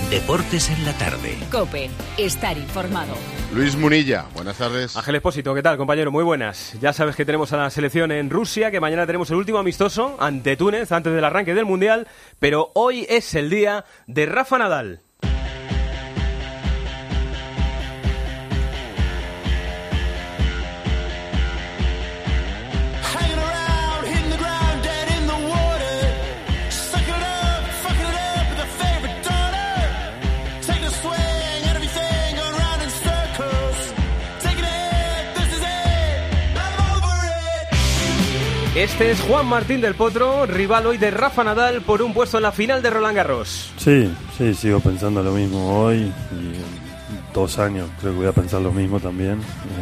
Deportes en la tarde. COPE. Estar informado. Luis Munilla, buenas tardes. Ángel Expósito, ¿qué tal, compañero? Muy buenas. Ya sabes que tenemos a la selección en Rusia, que mañana tenemos el último amistoso ante Túnez, antes del arranque del Mundial, pero hoy es el día de Rafa Nadal. Este es Juan Martín del Potro, rival hoy de Rafa Nadal por un puesto en la final de Roland Garros. Sí, sigo pensando lo mismo hoy y en 2 años creo que voy a pensar lo mismo también,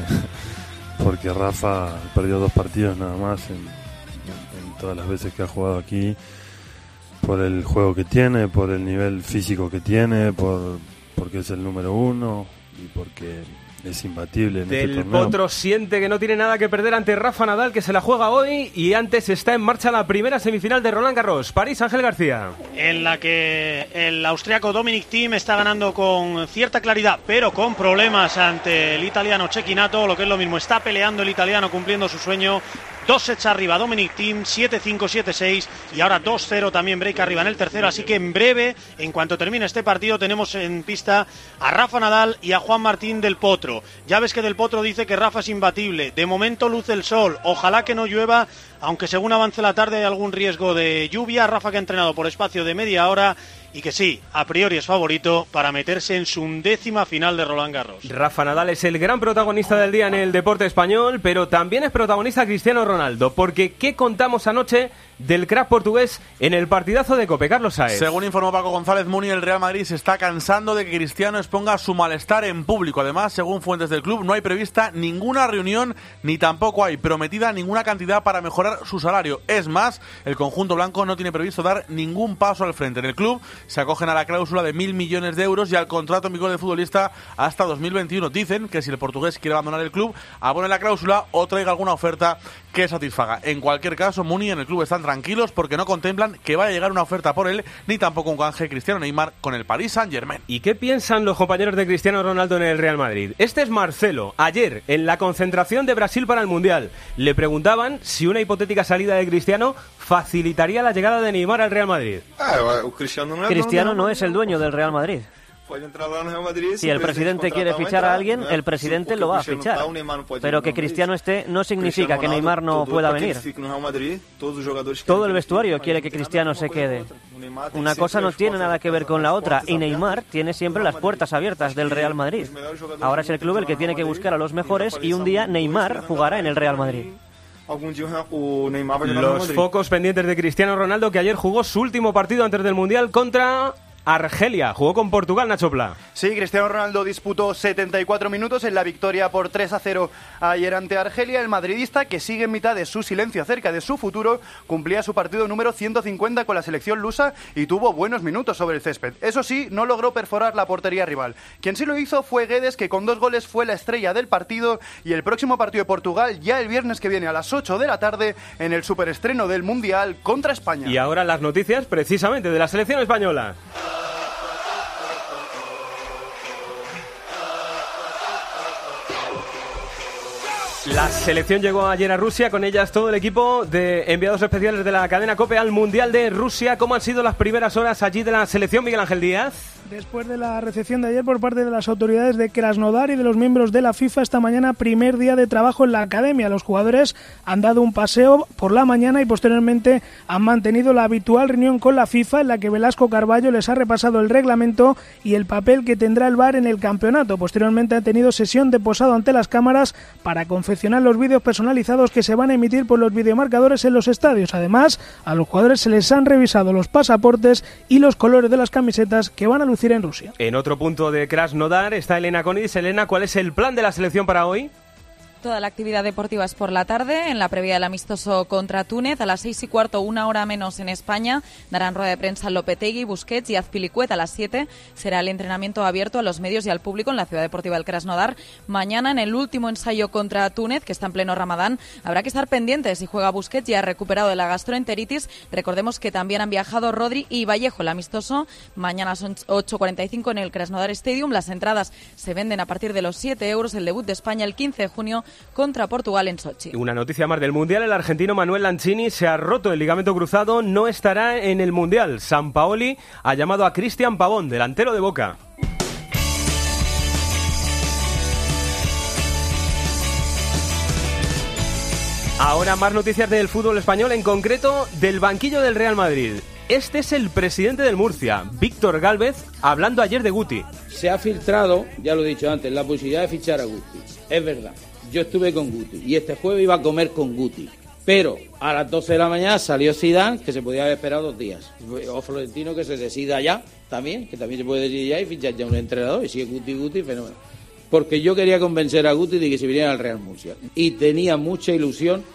porque Rafa perdió 2 partidos nada más en todas las veces que ha jugado aquí, por el juego que tiene, por el nivel físico que tiene, porque es el número 1 y porque es imbatible en este torneo. Del Potro siente que no tiene nada que perder ante Rafa Nadal, que se la juega hoy, y antes está en marcha la primera semifinal de Roland Garros. París, Ángel García. En la que el austriaco Dominic Thiem está ganando con cierta claridad, pero con problemas ante el italiano Cecchinato, lo que es lo mismo, está peleando el italiano cumpliendo su sueño. 2 sets arriba Dominic Thiem, 7-5, 7-6 y ahora 2-0 también break arriba en el tercero, así que en breve, en cuanto termine este partido, tenemos en pista a Rafa Nadal y a Juan Martín del Potro. Ya ves que del Potro dice que Rafa es imbatible, de momento luce el sol, ojalá que no llueva, aunque según avance la tarde hay algún riesgo de lluvia. Rafa, que ha entrenado por espacio de media hora y que sí, a priori es favorito para meterse en su 11ª final de Roland Garros. Rafa Nadal es el gran protagonista del día en el deporte español, pero también es protagonista Cristiano Ronaldo, porque ¿qué contamos anoche del crack portugués en el partidazo de COPE? Carlos Sáez. Según informó Paco González Muni, el Real Madrid se está cansando de que Cristiano exponga su malestar en público. Además, según fuentes del club, no hay prevista ninguna reunión ni tampoco hay prometida ninguna cantidad para mejorar su salario. Es más, el conjunto blanco no tiene previsto dar ningún paso al frente. En el club se acogen a la cláusula de 1.000 millones de euros y al contrato en vigor del futbolista hasta 2021. Dicen que si el portugués quiere abandonar el club, abone la cláusula o traiga alguna oferta que satisfaga. En cualquier caso, Muni, en el club están tranquilos porque no contemplan que vaya a llegar una oferta por él, ni tampoco un canje Cristiano Neymar con el Paris Saint-Germain. ¿Y qué piensan los compañeros de Cristiano Ronaldo en el Real Madrid? Este es Marcelo. Ayer, en la concentración de Brasil para el Mundial, le preguntaban si una hipotética salida de Cristiano facilitaría la llegada de Neymar al Real Madrid. Cristiano no es el dueño del Real Madrid. Si el presidente quiere fichar a alguien, el presidente lo va a fichar. Pero que Cristiano esté no significa que Neymar no pueda venir. Todo el vestuario quiere que Cristiano se quede. Una cosa no tiene nada que ver con la otra, y Neymar tiene siempre las puertas abiertas del Real Madrid. Ahora es el club el que tiene que buscar a los mejores y un día Neymar jugará en el Real Madrid. Los focos pendientes de Cristiano Ronaldo, que ayer jugó su último partido antes del Mundial contra Argelia. Jugó con Portugal, Nacho Pla. Sí, Cristiano Ronaldo disputó 74 minutos en la victoria por 3-0 ayer ante Argelia. El madridista, que sigue en mitad de su silencio acerca de su futuro, cumplía su partido número 150 con la selección lusa y tuvo buenos minutos sobre el césped. Eso sí, no logró perforar la portería rival. Quien sí lo hizo fue Guedes, que con 2 goles fue la estrella del partido, y el próximo partido de Portugal ya el viernes que viene a las 8 de la tarde en el superestreno del Mundial contra España. Y ahora las noticias precisamente de la selección española. La selección llegó ayer a Rusia, con ellas todo el equipo de enviados especiales de la cadena COPE al Mundial de Rusia. ¿Cómo han sido las primeras horas allí de la selección, Miguel Ángel Díaz? Después de la recepción de ayer por parte de las autoridades de Krasnodar y de los miembros de la FIFA, esta mañana primer día de trabajo en la academia. Los jugadores han dado un paseo por la mañana y posteriormente han mantenido la habitual reunión con la FIFA, en la que Velasco Carballo les ha repasado el reglamento y el papel que tendrá el VAR en el campeonato. Posteriormente han tenido sesión de posado ante las cámaras para confeccionar los vídeos personalizados que se van a emitir por los videomarcadores en los estadios. Además, a los jugadores se les han revisado los pasaportes y los colores de las camisetas que van a lucir en Rusia. En otro punto de Krasnodar está Elena Konis. Elena, ¿cuál es el plan de la selección para hoy? Toda la actividad deportiva es por la tarde, en la previa del amistoso contra Túnez. A las 6:15, 1 hora menos en España, darán rueda de prensa Lopetegui, Busquets y Azpilicueta. A las 7 será el entrenamiento abierto a los medios y al público en la ciudad deportiva del Krasnodar. Mañana, en el último ensayo contra Túnez, que está en pleno Ramadán, habrá que estar pendientes si juega Busquets, ya recuperado de la gastroenteritis. Recordemos que también han viajado Rodri y Vallejo. El amistoso mañana son 8:45 en el Krasnodar Stadium. Las entradas se venden a partir de los 7 euros. El debut de España el 15 de junio contra Portugal en Sochi. Una noticia más del Mundial: el argentino Manuel Lanzini se ha roto el ligamento cruzado, no estará en el Mundial. Sampaoli ha llamado a Cristian Pavón, delantero de Boca. Ahora más noticias del fútbol español, en concreto del banquillo del Real Madrid. Este es el presidente del Murcia, Víctor Gálvez, hablando ayer de Guti. Se ha filtrado, ya lo he dicho antes, la posibilidad de fichar a Guti. Es verdad, yo estuve con Guti y este jueves iba a comer con Guti. Pero a las 12 de la mañana salió Zidane, que se podía haber esperado 2 días. O Florentino, que se decida ya, también, que también se puede decidir ya y fichar ya un entrenador. Y si es Guti, fenómeno. Porque yo quería convencer a Guti de que se viniera al Real Murcia. Y tenía mucha ilusión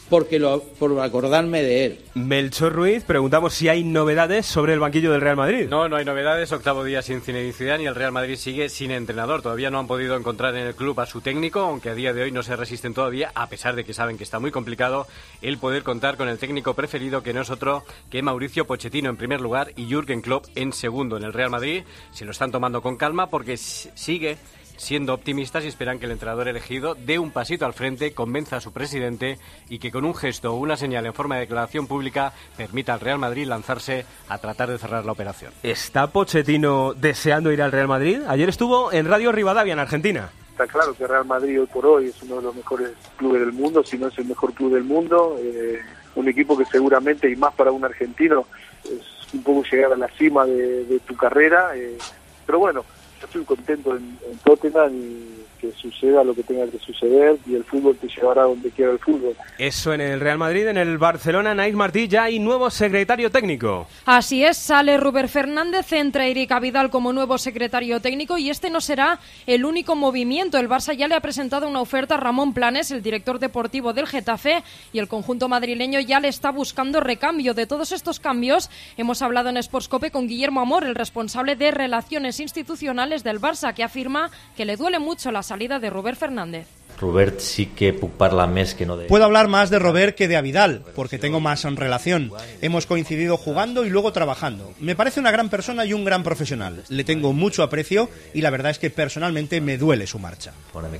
por acordarme de él. Melchor Ruiz, preguntamos si hay novedades sobre el banquillo del Real Madrid. No hay novedades. Octavo día sin Zinedine Zidane y el Real Madrid sigue sin entrenador. Todavía no han podido encontrar en el club a su técnico, aunque a día de hoy no se resisten todavía, a pesar de que saben que está muy complicado el poder contar con el técnico preferido, que no es otro que Mauricio Pochettino en primer lugar y Jürgen Klopp en segundo. En el Real Madrid se lo están tomando con calma porque sigue siendo optimistas y esperan que el entrenador elegido dé un pasito al frente, convenza a su presidente y que con un gesto o una señal en forma de declaración pública permita al Real Madrid lanzarse a tratar de cerrar la operación. ¿Está Pochettino deseando ir al Real Madrid? Ayer estuvo en Radio Rivadavia, en Argentina. Está claro que Real Madrid hoy por hoy es uno de los mejores clubes del mundo, si no es el mejor club del mundo. Un equipo que seguramente, y más para un argentino, es un poco llegar a la cima de tu carrera. Pero bueno, yo estoy contento en Tottenham y que suceda lo que tenga que suceder y el fútbol te llevará donde quiera el fútbol. Eso en el Real Madrid. En el Barcelona, Naís Martí, ya hay nuevo secretario técnico. Así es, sale Rubén Fernández, entra Erika Vidal como nuevo secretario técnico y este no será el único movimiento. El Barça ya le ha presentado una oferta a Ramón Planes, el director deportivo del Getafe, y el conjunto madrileño ya le está buscando recambio. De todos estos cambios hemos hablado en Sportscope con Guillermo Amor, el responsable de Relaciones Institucionales del Barça, que afirma que le duele mucho la salida de Robert Fernández. Robert sí que puc parlar més que no de... Puedo hablar más de Robert que de Avidal, porque tengo más en relación. Hemos coincidido jugando y luego trabajando. Me parece una gran persona y un gran profesional. Le tengo mucho aprecio y la verdad es que personalmente me duele su marcha.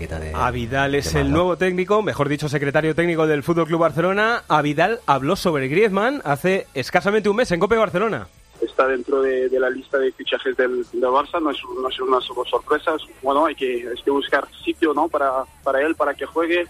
Avidal es el nuevo técnico, mejor dicho, secretario técnico del FC Barcelona. Avidal habló sobre Griezmann hace escasamente un mes en COPE Barcelona. Está dentro de la lista de fichajes del Barça, no es una sorpresa. Bueno, hay que buscar sitio, ¿no? para él, para que juegue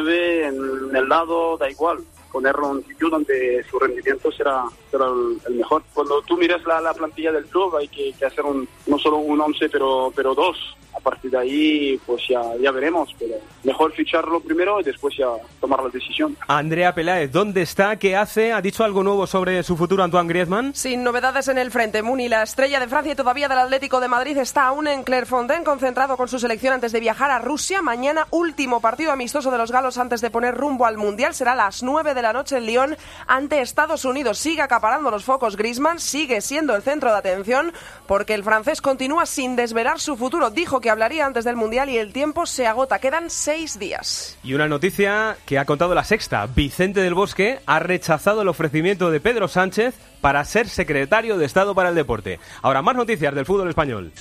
9 en el lado, da igual, ponerlo en un sitio donde su rendimiento será el mejor. Cuando tú miras la plantilla del club hay que hacer no solo un 11 pero 2. A partir de ahí pues ya veremos, pero mejor ficharlo primero y después ya tomar la decisión. Andrea Peláez, ¿dónde está? ¿Qué hace? ¿Ha dicho algo nuevo sobre su futuro Antoine Griezmann? Sin novedades en el frente. Muni, la estrella de Francia y todavía del Atlético de Madrid, está aún en Clairefontaine, concentrado con su selección antes de viajar a Rusia. Mañana, último partido amistoso de los galos antes de poner rumbo al Mundial. Será a las 9 de la noche en Lyon ante Estados Unidos. Sigue acaparando los focos Griezmann, sigue siendo el centro de atención porque el francés continúa sin desvelar su futuro. Dijo que hablaría antes del Mundial y el tiempo se agota. Quedan 6 días. Y una noticia que ha contado La Sexta. Vicente del Bosque ha rechazado el ofrecimiento de Pedro Sánchez para ser secretario de Estado para el Deporte. Ahora, más noticias del fútbol español.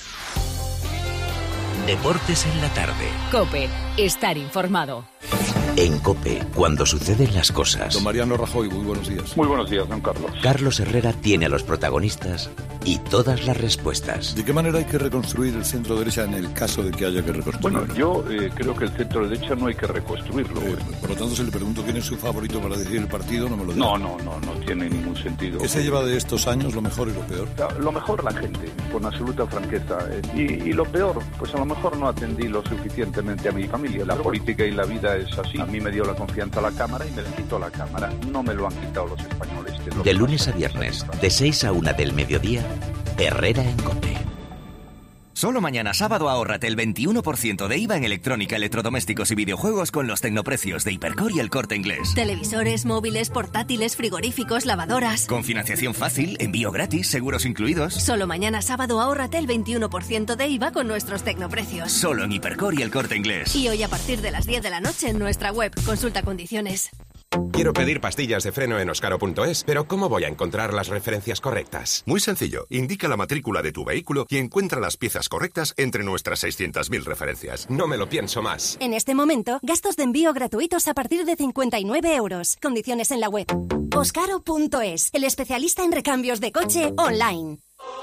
Deportes en la tarde. COPE. Estar informado. En COPE, cuando suceden las cosas. Don Mariano Rajoy, muy buenos días. Muy buenos días, don Carlos. Carlos Herrera tiene a los protagonistas y todas las respuestas. ¿De qué manera hay que reconstruir el centro derecha en el caso de que haya que reconstruirlo? Bueno, yo creo que el centro derecha no hay que reconstruirlo. Por lo tanto, si le pregunto quién es su favorito para dirigir el partido, no me lo diga. No tiene ningún sentido. ¿Qué se lleva de estos años, lo mejor y lo peor? Lo mejor la gente, con absoluta franqueza. Y lo peor, pues a lo mejor no atendí lo suficientemente a mi familia. La política y la vida es así. A mí me dio la confianza a la Cámara y me la quitó la Cámara. No me lo han quitado los españoles. De lunes a viernes, de 6 a 1 del mediodía, Herrera en COPE. Solo mañana sábado ahórrate el 21% de IVA en electrónica, electrodomésticos y videojuegos con los tecnoprecios de Hipercor y El Corte Inglés. Televisores, móviles, portátiles, frigoríficos, lavadoras. Con financiación fácil, envío gratis, seguros incluidos. Solo mañana sábado ahórrate el 21% de IVA con nuestros tecnoprecios. Solo en Hipercor y El Corte Inglés. Y hoy a partir de las 10 de la noche en nuestra web. Consulta condiciones. Quiero pedir pastillas de freno en oscaro.es, pero ¿cómo voy a encontrar las referencias correctas? Muy sencillo. Indica la matrícula de tu vehículo y encuentra las piezas correctas entre nuestras 600.000 referencias. No me lo pienso más. En este momento, gastos de envío gratuitos a partir de 59 euros. Condiciones en la web. Oscaro.es, el especialista en recambios de coche online.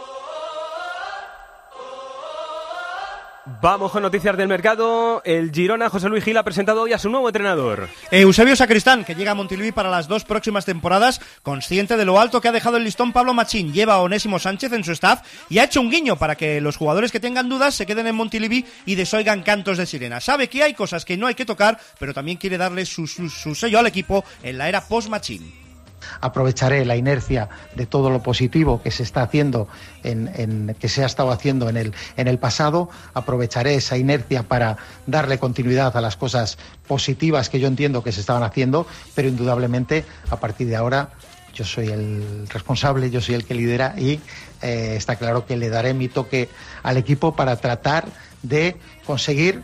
Vamos con noticias del mercado. El Girona, José Luis Gil, ha presentado hoy a su nuevo entrenador. Eusebio Sacristán, que llega a Montilivi para las 2 próximas temporadas, consciente de lo alto que ha dejado el listón Pablo Machín. Lleva a Onésimo Sánchez en su staff y ha hecho un guiño para que los jugadores que tengan dudas se queden en Montilivi y desoigan cantos de sirena. Sabe que hay cosas que no hay que tocar, pero también quiere darle su sello al equipo en la era post-Machín. Aprovecharé la inercia de todo lo positivo que se está haciendo que se ha estado haciendo en el pasado. Aprovecharé esa inercia para darle continuidad a las cosas positivas que yo entiendo que se estaban haciendo, pero indudablemente a partir de ahora yo soy el responsable, yo soy el que lidera y está claro que le daré mi toque al equipo para tratar de conseguir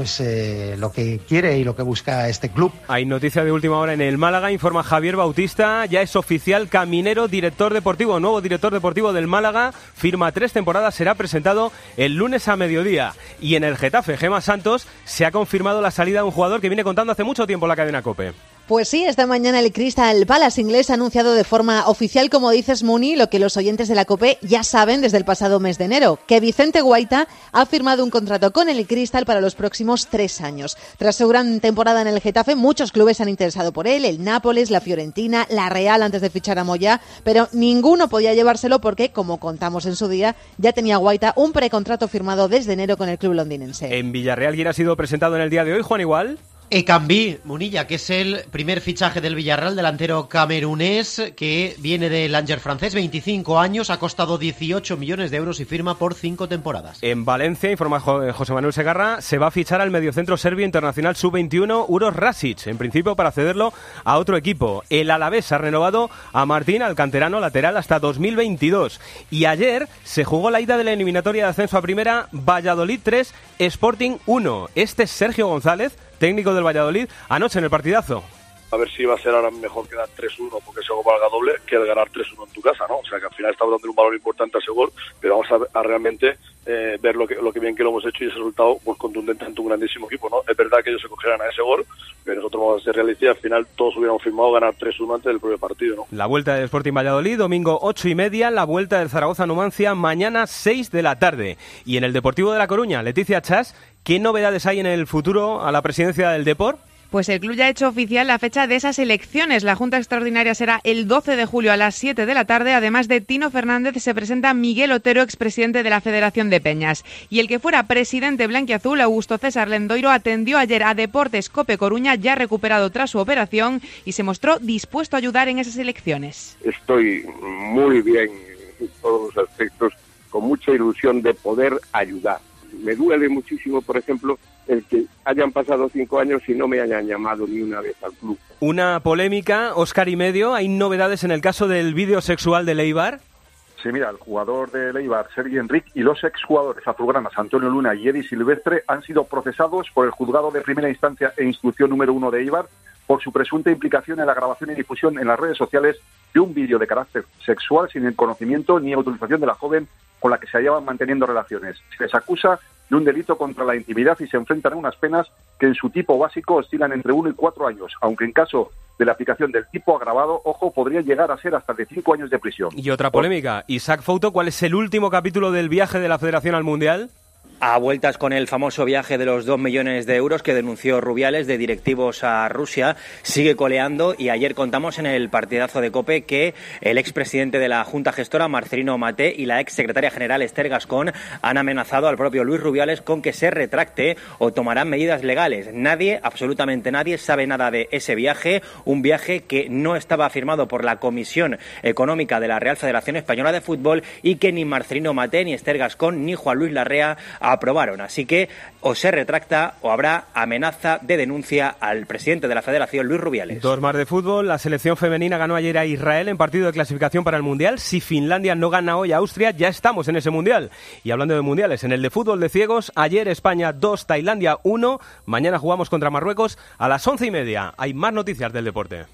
lo que quiere y lo que busca este club. Hay noticia de última hora en el Málaga, informa Javier Bautista, ya es oficial Caminero, director deportivo, nuevo director deportivo del Málaga, firma 3 temporadas, será presentado el lunes a mediodía. Y en el Getafe, Gemma Santos, se ha confirmado la salida de un jugador que viene contando hace mucho tiempo la cadena COPE. Pues sí, esta mañana el Crystal Palace inglés ha anunciado de forma oficial, como dices, Muni, lo que los oyentes de la COPE ya saben desde el pasado mes de enero, que Vicente Guaita ha firmado un contrato con el Crystal para los próximos 3 años. Tras su gran temporada en el Getafe, muchos clubes han interesado por él, el Nápoles, la Fiorentina, la Real antes de fichar a Moyá, pero ninguno podía llevárselo porque, como contamos en su día, ya tenía Guaita un precontrato firmado desde enero con el club londinense. En Villarreal, ¿quién ha sido presentado en el día de hoy, Juan Igual? Ekambi Munilla, que es el primer fichaje del Villarreal, delantero camerunés que viene del Angers francés, 25 años, ha costado 18 millones de euros y firma por 5 temporadas. En Valencia, informa José Manuel Segarra, se va a fichar al mediocentro serbio internacional sub-21 Uroš Rasić, en principio para cederlo a otro equipo. El Alavés ha renovado a Martín, al canterano lateral, hasta 2022. Y ayer se jugó la ida de la eliminatoria de ascenso a primera, Valladolid 3, Sporting 1. Este es Sergio González, técnico del Valladolid, anoche en el partidazo. A ver si va a ser ahora mejor que dar 3-1 porque ese gol valga doble que el ganar 3-1 en tu casa, ¿no? O sea que al final estamos dando un valor importante a ese gol, pero vamos a realmente ver lo que bien que lo hemos hecho y ese resultado pues contundente ante un grandísimo equipo, ¿no? Es verdad que ellos se cogieran a ese gol, pero nosotros vamos a ser realistas y al final todos hubiéramos firmado ganar 3-1 antes del propio partido, ¿no? La vuelta del Sporting Valladolid, domingo 8:30, la vuelta del Zaragoza Numancia, mañana 6 de la tarde. Y en el Deportivo de La Coruña, Leticia Chas, ¿qué novedades hay en el futuro a la presidencia del Depor? Pues el club ya ha hecho oficial la fecha de esas elecciones. La Junta Extraordinaria será el 12 de julio a las 7 de la tarde. Además de Tino Fernández, se presenta Miguel Otero, expresidente de la Federación de Peñas. Y el que fuera presidente blanquiazul, Augusto César Lendoiro, atendió ayer a Deportes Cope Coruña, ya recuperado tras su operación, y se mostró dispuesto a ayudar en esas elecciones. Estoy muy bien en todos los aspectos, con mucha ilusión de poder ayudar. Me duele muchísimo, por ejemplo, el que hayan pasado 5 años y no me hayan llamado ni una vez al club. Una polémica, Óscar y medio. ¿Hay novedades en el caso del vídeo sexual de Eibar? Sí, mira, el jugador de Eibar, Sergi Enric, y los exjugadores azulgranas Antonio Luna y Eddie Silvestre han sido procesados por el juzgado de primera instancia e instrucción número 1 de Eibar por su presunta implicación en la grabación y difusión en las redes sociales de un vídeo de carácter sexual sin el conocimiento ni autorización de la joven con la que se hallaban manteniendo relaciones. Se les acusa de un delito contra la intimidad y se enfrentan a unas penas que en su tipo básico oscilan entre 1 y 4 años, aunque en caso de la aplicación del tipo agravado, ojo, podría llegar a ser hasta de 5 años de prisión. Y otra polémica, Isaac Fouto, ¿cuál es el último capítulo del viaje de la Federación al Mundial? a vueltas con el famoso viaje de los 2 millones de euros que denunció Rubiales de directivos a Rusia. Sigue coleando y ayer contamos en el partidazo de COPE que el expresidente de la Junta Gestora, Marcelino Maté, y la exsecretaria general, Esther Gascón, han amenazado al propio Luis Rubiales con que se retracte o tomarán medidas legales. Nadie, absolutamente nadie, sabe nada de ese viaje, un viaje que no estaba firmado por la Comisión Económica de la Real Federación Española de Fútbol y que ni Marcelino Maté, ni Esther Gascón, ni Juan Luis Larrea aprobaron. Así que o se retracta o habrá amenaza de denuncia al presidente de la Federación, Luis Rubiales. Dos más de fútbol. La selección femenina ganó ayer a Israel en partido de clasificación para el Mundial. Si Finlandia no gana hoy a Austria, ya estamos en ese Mundial. Y hablando de Mundiales, en el de fútbol de ciegos, ayer España 2, Tailandia 1. Mañana jugamos contra Marruecos a las 11:30. Hay más noticias del deporte.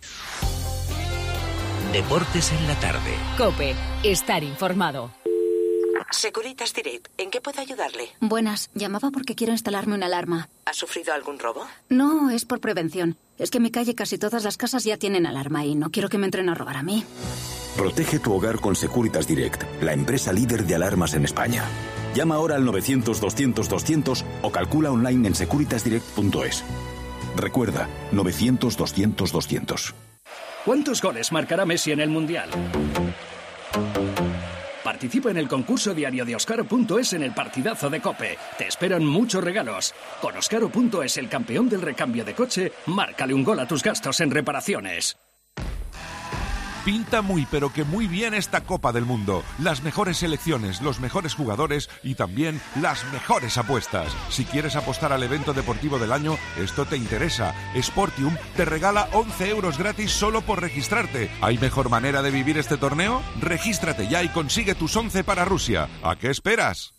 Deportes en la tarde. COPE. Estar informado. Securitas Direct, ¿en qué puedo ayudarle? Buenas, llamaba porque quiero instalarme una alarma. ¿Ha sufrido algún robo? No, es por prevención. Es que en mi calle casi todas las casas ya tienen alarma y no quiero que me entren a robar a mí. Protege tu hogar con Securitas Direct, la empresa líder de alarmas en España. Llama ahora al 900-200-200 o calcula online en securitasdirect.es. Recuerda, 900-200-200. ¿Cuántos goles marcará Messi en el Mundial? Participa en el concurso diario de Oscaro.es en el partidazo de COPE. Te esperan muchos regalos. Con Oscaro.es, el campeón del recambio de coche, márcale un gol a tus gastos en reparaciones. Pinta muy, pero que muy bien esta Copa del Mundo. Las mejores selecciones, los mejores jugadores y también las mejores apuestas. Si quieres apostar al evento deportivo del año, esto te interesa. Sportium te regala 11 euros gratis solo por registrarte. ¿Hay mejor manera de vivir este torneo? Regístrate ya y consigue tus 11 para Rusia. ¿A qué esperas?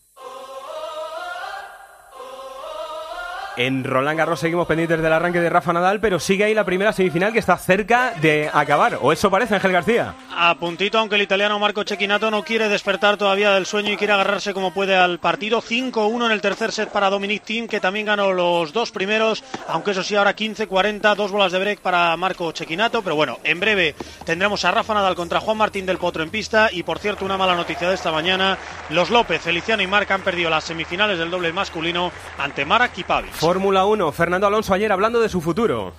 En Roland Garros seguimos pendientes del arranque de Rafa Nadal, pero sigue ahí la primera semifinal que está cerca de acabar. ¿O eso parece, Ángel García? A puntito, aunque el italiano Marco Cecchinato no quiere despertar todavía del sueño y quiere agarrarse como puede al partido. 5-1 en el tercer set para Dominic Thiem, que también ganó los dos primeros, aunque eso sí, ahora 15-40, 2 bolas de break para Marco Cecchinato. Pero bueno, en breve tendremos a Rafa Nadal contra Juan Martín del Potro en pista. Y por cierto, una mala noticia de esta mañana: los López, Feliciano y Marc han perdido las semifinales del doble masculino ante Marat y Pavic. Fórmula 1, Fernando Alonso ayer hablando de su futuro.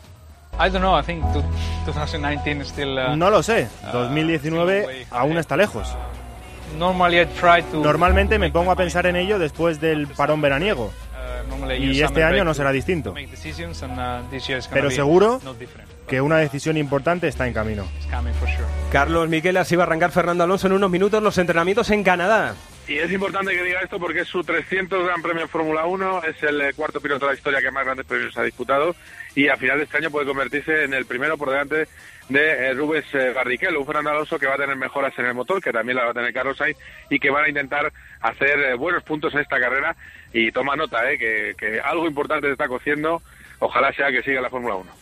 No lo sé, 2019 aún está lejos. Normalmente me pongo a pensar en ello después del parón veraniego. Y este año no será distinto. Pero seguro que una decisión importante está en camino. Carlos Miquelas, iba a arrancar Fernando Alonso en unos minutos los entrenamientos en Canadá. Y es importante que diga esto porque es su 300 Gran Premio en Fórmula 1, es el cuarto piloto de la historia que más grandes premios ha disputado y a final de este año puede convertirse en el primero por delante de Rubens Barrichello, un Fernando Alonso que va a tener mejoras en el motor, que también la va a tener Carlos Sainz y que van a intentar hacer buenos puntos en esta carrera. Y toma nota, que algo importante se está cociendo, ojalá sea que siga la Fórmula 1.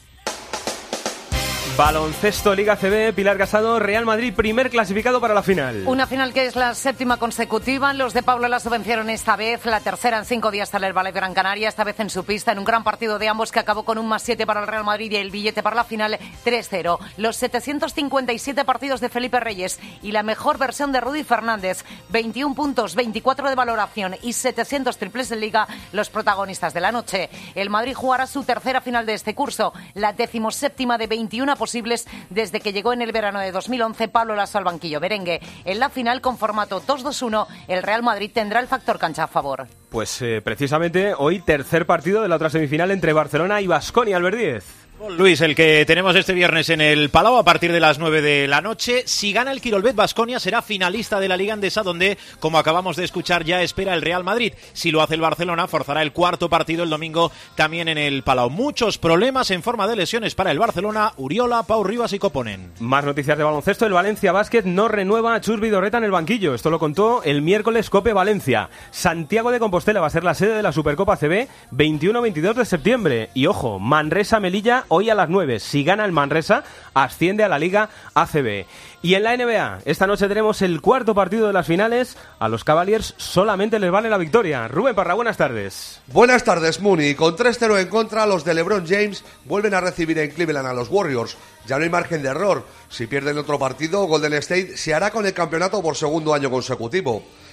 Baloncesto, Liga CB, Pilar Casado, Real Madrid, primer clasificado para la final. Una final que es la 7ª consecutiva. Los de Pablo Laso vencieron esta vez, la tercera en 5 días tras el Ballet Gran Canaria, esta vez en su pista, en un gran partido de ambos que acabó con un +7 para el Real Madrid y el billete para la final 3-0. Los 757 partidos de Felipe Reyes y la mejor versión de Rudy Fernández, 21 puntos, 24 de valoración y 700 triples en Liga, los protagonistas de la noche. El Madrid jugará su tercera final de este curso, la 17ª de 21 posibles desde que llegó en el verano de 2011 Pablo Laso al banquillo merengue. En la final, con formato 2-2-1, el Real Madrid tendrá el factor cancha a favor. Pues precisamente hoy tercer partido de la otra semifinal entre Barcelona y Baskonia, Albert Díez. Luis, el que tenemos este viernes en el Palau a partir de las 9 de la noche. Si gana el Quirolbet, Baskonia será finalista de la Liga Endesa, donde, como acabamos de escuchar, ya espera el Real Madrid. Si lo hace el Barcelona, forzará el cuarto partido el domingo también en el Palau. Muchos problemas en forma de lesiones para el Barcelona: Uriola, Pau Rivas y Coponen. Más noticias de baloncesto. El Valencia Basket no renueva a Chus Vidorreta en el banquillo. Esto lo contó el miércoles Cope Valencia. Santiago de Compostela va a ser la sede de la Supercopa CB 21-22 de septiembre. Y ojo, Manresa-Melilla hoy a las 9. Si gana el Manresa, asciende a la Liga ACB. Y en la NBA, esta noche tenemos el cuarto partido de las finales. A los Cavaliers solamente les vale la victoria. Rubén Parra, buenas tardes. Buenas tardes, Muni. Con 3-0 en contra, los de LeBron James vuelven a recibir en Cleveland a los Warriors. Ya no hay margen de error. Si pierden otro partido, Golden State se hará con el campeonato por segundo año consecutivo.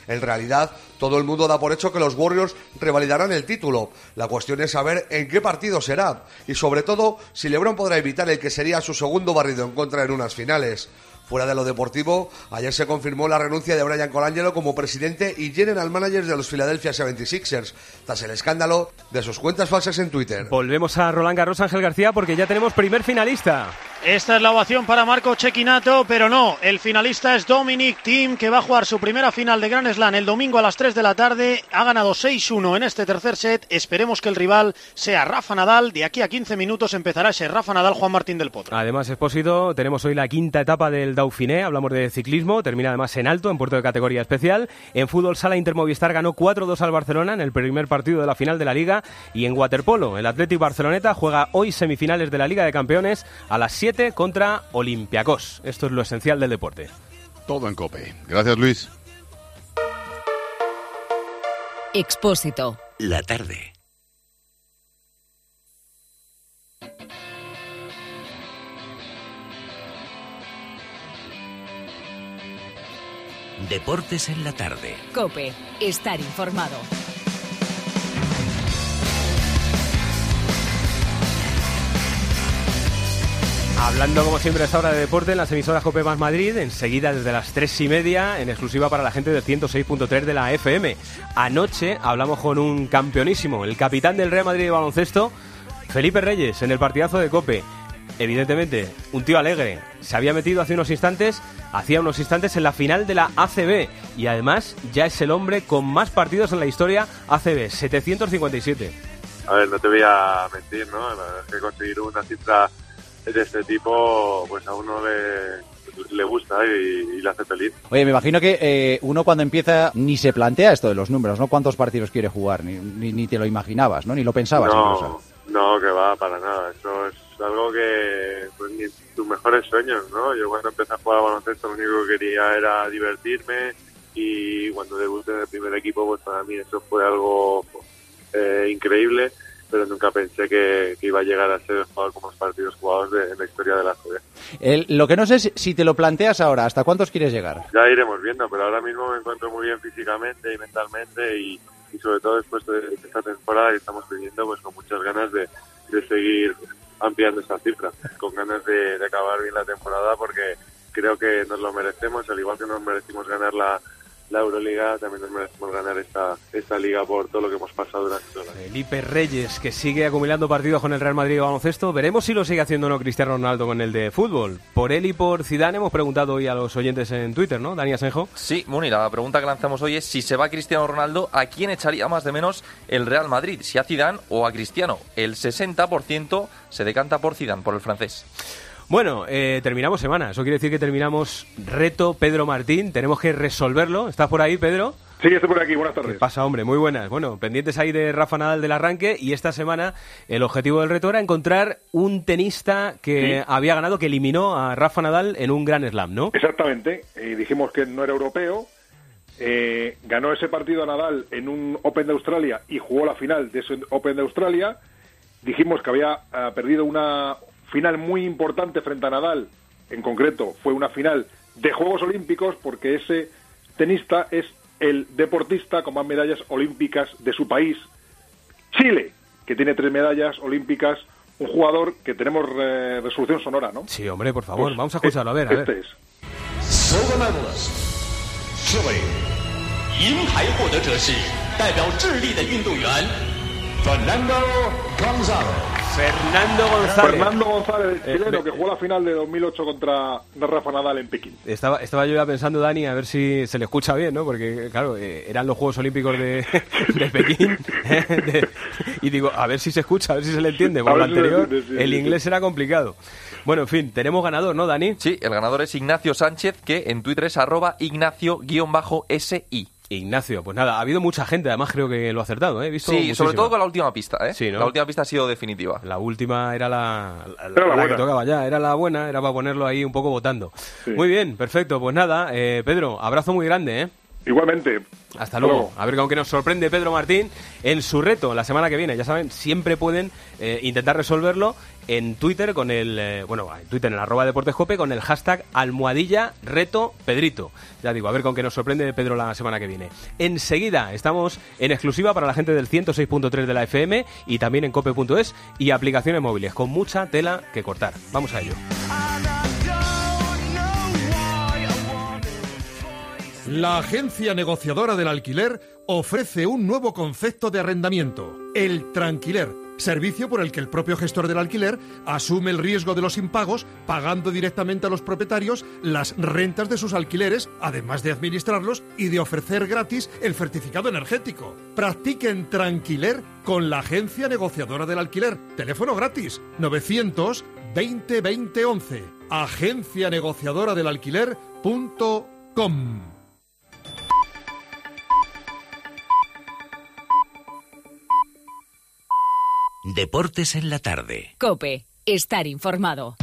En realidad, todo el mundo da por hecho que los Warriors revalidarán el título. La cuestión es saber en qué partido será y, sobre todo, si LeBron podrá evitar el que sería su segundo barrido en contra en unas finales. Fuera de lo deportivo, ayer se confirmó la renuncia de Brian Colangelo como presidente y general manager de los Philadelphia 76ers, tras el escándalo de sus cuentas falsas en Twitter. Volvemos a Roland Garros, Ángel García, porque ya tenemos primer finalista. Esta es la ovación para Marco Cecchinato, pero no, el finalista es Dominic Thiem, que va a jugar su primera final de Grand Slam el domingo a las 3 de la tarde. Ha ganado 6-1 en este tercer set. Esperemos que el rival sea Rafa Nadal. De aquí a 15 minutos empezará ese Rafa Nadal-Juan Martín del Potro. Además, Expósito, tenemos hoy la quinta etapa del Dauphiné. Hablamos de ciclismo, termina además en alto, en puerto de categoría especial. En fútbol sala, Intermovistar ganó 4-2 al Barcelona en el primer partido de la final de la Liga. Y en waterpolo, el Athletic Barceloneta juega hoy semifinales de la Liga de Campeones a las 7 contra Olympiacos. Esto es lo esencial del deporte. Todo en COPE. Gracias, Luis. Expósito. La tarde. Deportes en la tarde. COPE. Estar informado. Hablando como siempre a esta hora de deporte en las emisoras COPE más Madrid, enseguida desde las 3:30 en exclusiva para la gente del 106.3 de la FM. Anoche hablamos con un campeonísimo, el capitán del Real Madrid de baloncesto, Felipe Reyes, en el partidazo de COPE. Evidentemente, un tío alegre. Se había metido hacía unos instantes en la final de la ACB y además ya es el hombre con más partidos en la historia ACB, 757. A ver, no te voy a mentir, ¿no? La verdad es que conseguir una cifra de este tipo, pues a uno le gusta y le hace feliz. Oye, me imagino que uno cuando empieza ni se plantea esto de los números, ¿no? ¿Cuántos partidos quiere jugar? Ni te lo imaginabas, ¿no? Ni lo pensabas incluso. No, que va, para nada. Eso es algo que, pues, ni tus mejores sueños, ¿no? Yo cuando empecé a jugar a baloncesto lo único que quería era divertirme y cuando debuté en el primer equipo, pues para mí eso fue algo increíble. Pero nunca pensé que iba a llegar a ser el jugador con más partidos jugados en la historia de la CB. Lo que no sé es si te lo planteas ahora, ¿hasta cuántos quieres llegar? Ya iremos viendo, pero ahora mismo me encuentro muy bien físicamente y mentalmente y sobre todo después de esta temporada que estamos teniendo, pues con muchas ganas de seguir ampliando esta cifra, con ganas de acabar bien la temporada porque creo que nos lo merecemos, al igual que nos merecimos ganar la Euroliga, también nos merecemos ganar esta liga por todo lo que hemos pasado durante todo el año. Felipe Reyes, que sigue acumulando partidos con el Real Madrid de baloncesto. Veremos si lo sigue haciendo o no Cristiano Ronaldo con el de fútbol. Por él y por Zidane hemos preguntado hoy a los oyentes en Twitter, ¿no? Dani Asenjo. Sí, Muni, la pregunta que lanzamos hoy es si se va Cristiano Ronaldo, ¿a quién echaría más de menos el Real Madrid? ¿Si a Zidane o a Cristiano? El 60% se decanta por Zidane, por el francés. Bueno, terminamos semana. Eso quiere decir que terminamos reto Pedro Martín. Tenemos que resolverlo. ¿Estás por ahí, Pedro? Sí, estoy por aquí. Buenas tardes. ¿Qué pasa, hombre? Muy buenas. Bueno, pendientes ahí de Rafa Nadal del arranque. Y esta semana el objetivo del reto era encontrar un tenista que había ganado, que eliminó a Rafa Nadal en un Grand Slam, ¿no? Exactamente. Dijimos que no era europeo. Ganó ese partido a Nadal en un Open de Australia y jugó la final de ese Open de Australia. Dijimos que había perdido una final muy importante frente a Nadal, en concreto fue una final de Juegos Olímpicos porque ese tenista es el deportista con más medallas olímpicas de su país, Chile, que tiene 3 medallas olímpicas, un jugador que tenemos resolución sonora, ¿no? Sí, hombre, por favor, pues, vamos a escucharlo, a ver. Este es. Silver medalist, Chile. 银牌获得者是代表智利的运动员 Fernando González. Fernando González, chileno, que jugó la final de 2008 contra Rafa Nadal en Pekín. Estaba yo ya pensando, Dani, a ver si se le escucha bien, ¿no? Porque, claro, eran los Juegos Olímpicos de Pekín. Y digo, a ver si se escucha, a ver si se le entiende. Por lo anterior, el inglés era complicado. Bueno, en fin, tenemos ganador, ¿no, Dani? Sí, el ganador es Ignacio Sánchez, que en Twitter es @Ignacio_SI. Ignacio, pues nada, ha habido mucha gente, además creo que lo ha acertado, ¿eh? Visto sí, muchísimo. Sobre todo con la última pista, ¿eh? Sí, ¿no? La última pista ha sido definitiva. La última era la buena. Que tocaba ya, era la buena, era para ponerlo ahí un poco votando. Sí. Muy bien, perfecto, pues nada, Pedro, abrazo muy grande, ¿eh? Igualmente. Hasta luego. A ver con qué nos sorprende Pedro Martín en su reto la semana que viene. Ya saben, siempre pueden intentar resolverlo en Twitter con en Twitter en @deportescope con el hashtag #RetoPedrito. Ya digo, a ver con qué nos sorprende Pedro la semana que viene. Enseguida estamos en exclusiva para la gente del 106.3 de la FM y también en cope.es y aplicaciones móviles con mucha tela que cortar. Vamos a ello. La agencia negociadora del alquiler ofrece un nuevo concepto de arrendamiento, el tranquiler, servicio por el que el propio gestor del alquiler asume el riesgo de los impagos, pagando directamente a los propietarios las rentas de sus alquileres, además de administrarlos y de ofrecer gratis el certificado energético. Practiquen tranquiler con la agencia negociadora del alquiler. Teléfono gratis 900 20 20 11. agencianegociadoradelalquiler.com. Deportes en la tarde. COPE. Estar informado.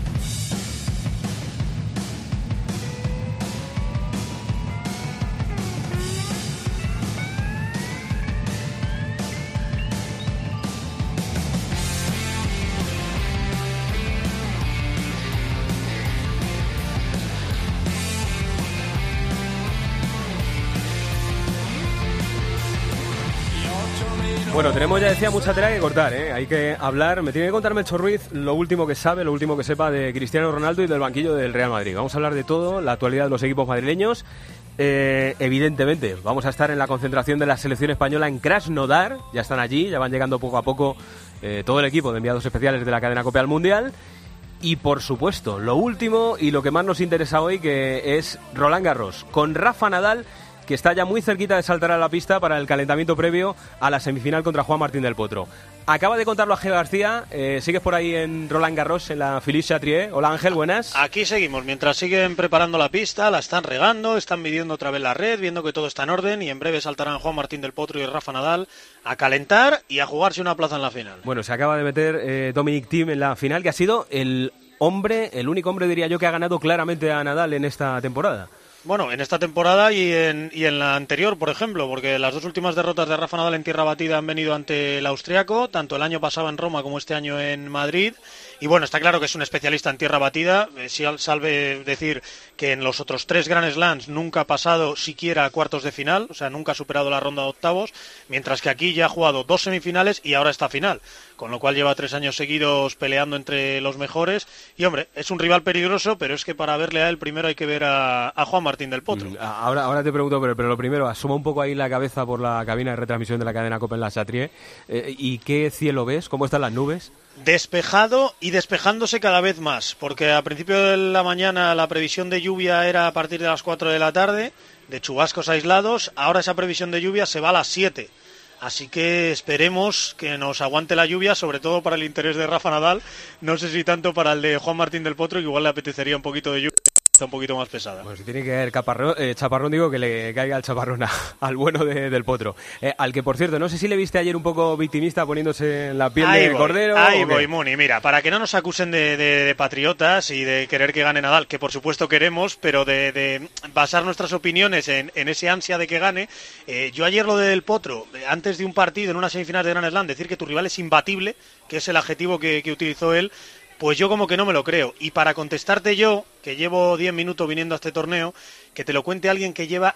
Bueno, tenemos, ya decía, mucha tela que cortar, ¿eh? Hay que hablar. Me tiene que contar Melchor Ruiz lo último que sabe, lo último que sepa de Cristiano Ronaldo y del banquillo del Real Madrid. Vamos a hablar de todo, la actualidad de los equipos madrileños. Evidentemente, vamos a estar en la concentración de la selección española en Krasnodar. Ya están allí, ya van llegando poco a poco todo el equipo de enviados especiales de la cadena COPE al Mundial. Y, por supuesto, lo último y lo que más nos interesa hoy, que es Roland Garros, con Rafa Nadal, que está ya muy cerquita de saltar a la pista para el calentamiento previo a la semifinal contra Juan Martín del Potro. Acaba de contarlo Ángel García. ¿Sigues por ahí en Roland Garros, en la Philippe Chatrier? Hola, Ángel, buenas. Aquí seguimos, mientras siguen preparando la pista, la están regando, están midiendo otra vez la red, viendo que todo está en orden, y en breve saltarán Juan Martín del Potro y Rafa Nadal a calentar y a jugarse una plaza en la final. Bueno, se acaba de meter Dominic Thiem en la final, que ha sido el único hombre, diría yo, que ha ganado claramente a Nadal en esta temporada. Bueno, en esta temporada y en la anterior, por ejemplo, porque las dos últimas derrotas de Rafa Nadal en tierra batida han venido ante el austriaco, tanto el año pasado en Roma como este año en Madrid. Y bueno, está claro que es un especialista en tierra batida. Salve decir que en los otros 3 Grand Slams nunca ha pasado siquiera a cuartos de final, o sea, nunca ha superado la ronda de octavos, mientras que aquí ya ha jugado 2 semifinales y ahora está final, con lo cual lleva 3 años seguidos peleando entre los mejores. Y hombre, es un rival peligroso, pero es que para verle a él primero hay que ver a Juan Martín del Potro. Ahora te pregunto, pero lo primero, asoma un poco ahí la cabeza por la cabina de retransmisión de la cadena COPE en la Chatrier. ¿Y qué cielo ves? ¿Cómo están las nubes? Despejado y despejándose cada vez más, porque a principio de la mañana la previsión de lluvia era a partir de las 4 de la tarde, de chubascos aislados. Ahora esa previsión de lluvia se va a las 7. Así que esperemos que nos aguante la lluvia, sobre todo para el interés de Rafa Nadal. No sé si tanto para el de Juan Martín del Potro, que igual le apetecería un poquito de lluvia. Está un poquito más pesada. Bueno, si tiene que caer chaparrón, digo que le caiga el chaparrón al bueno del Potro. Al que, por cierto, no sé si le viste ayer un poco victimista poniéndose en la piel de cordero. Ahí voy, Muni. Mira, para que no nos acusen de patriotas y de querer que gane Nadal, que por supuesto queremos, pero de basar nuestras opiniones en ese ansia de que gane. Yo ayer lo del Potro, antes de un partido en una semifinal de Grand Slam, decir que tu rival es imbatible, que es el adjetivo que utilizó él, pues yo como que no me lo creo. Y para contestarte yo, que llevo 10 minutos viniendo a este torneo, que te lo cuente alguien que lleva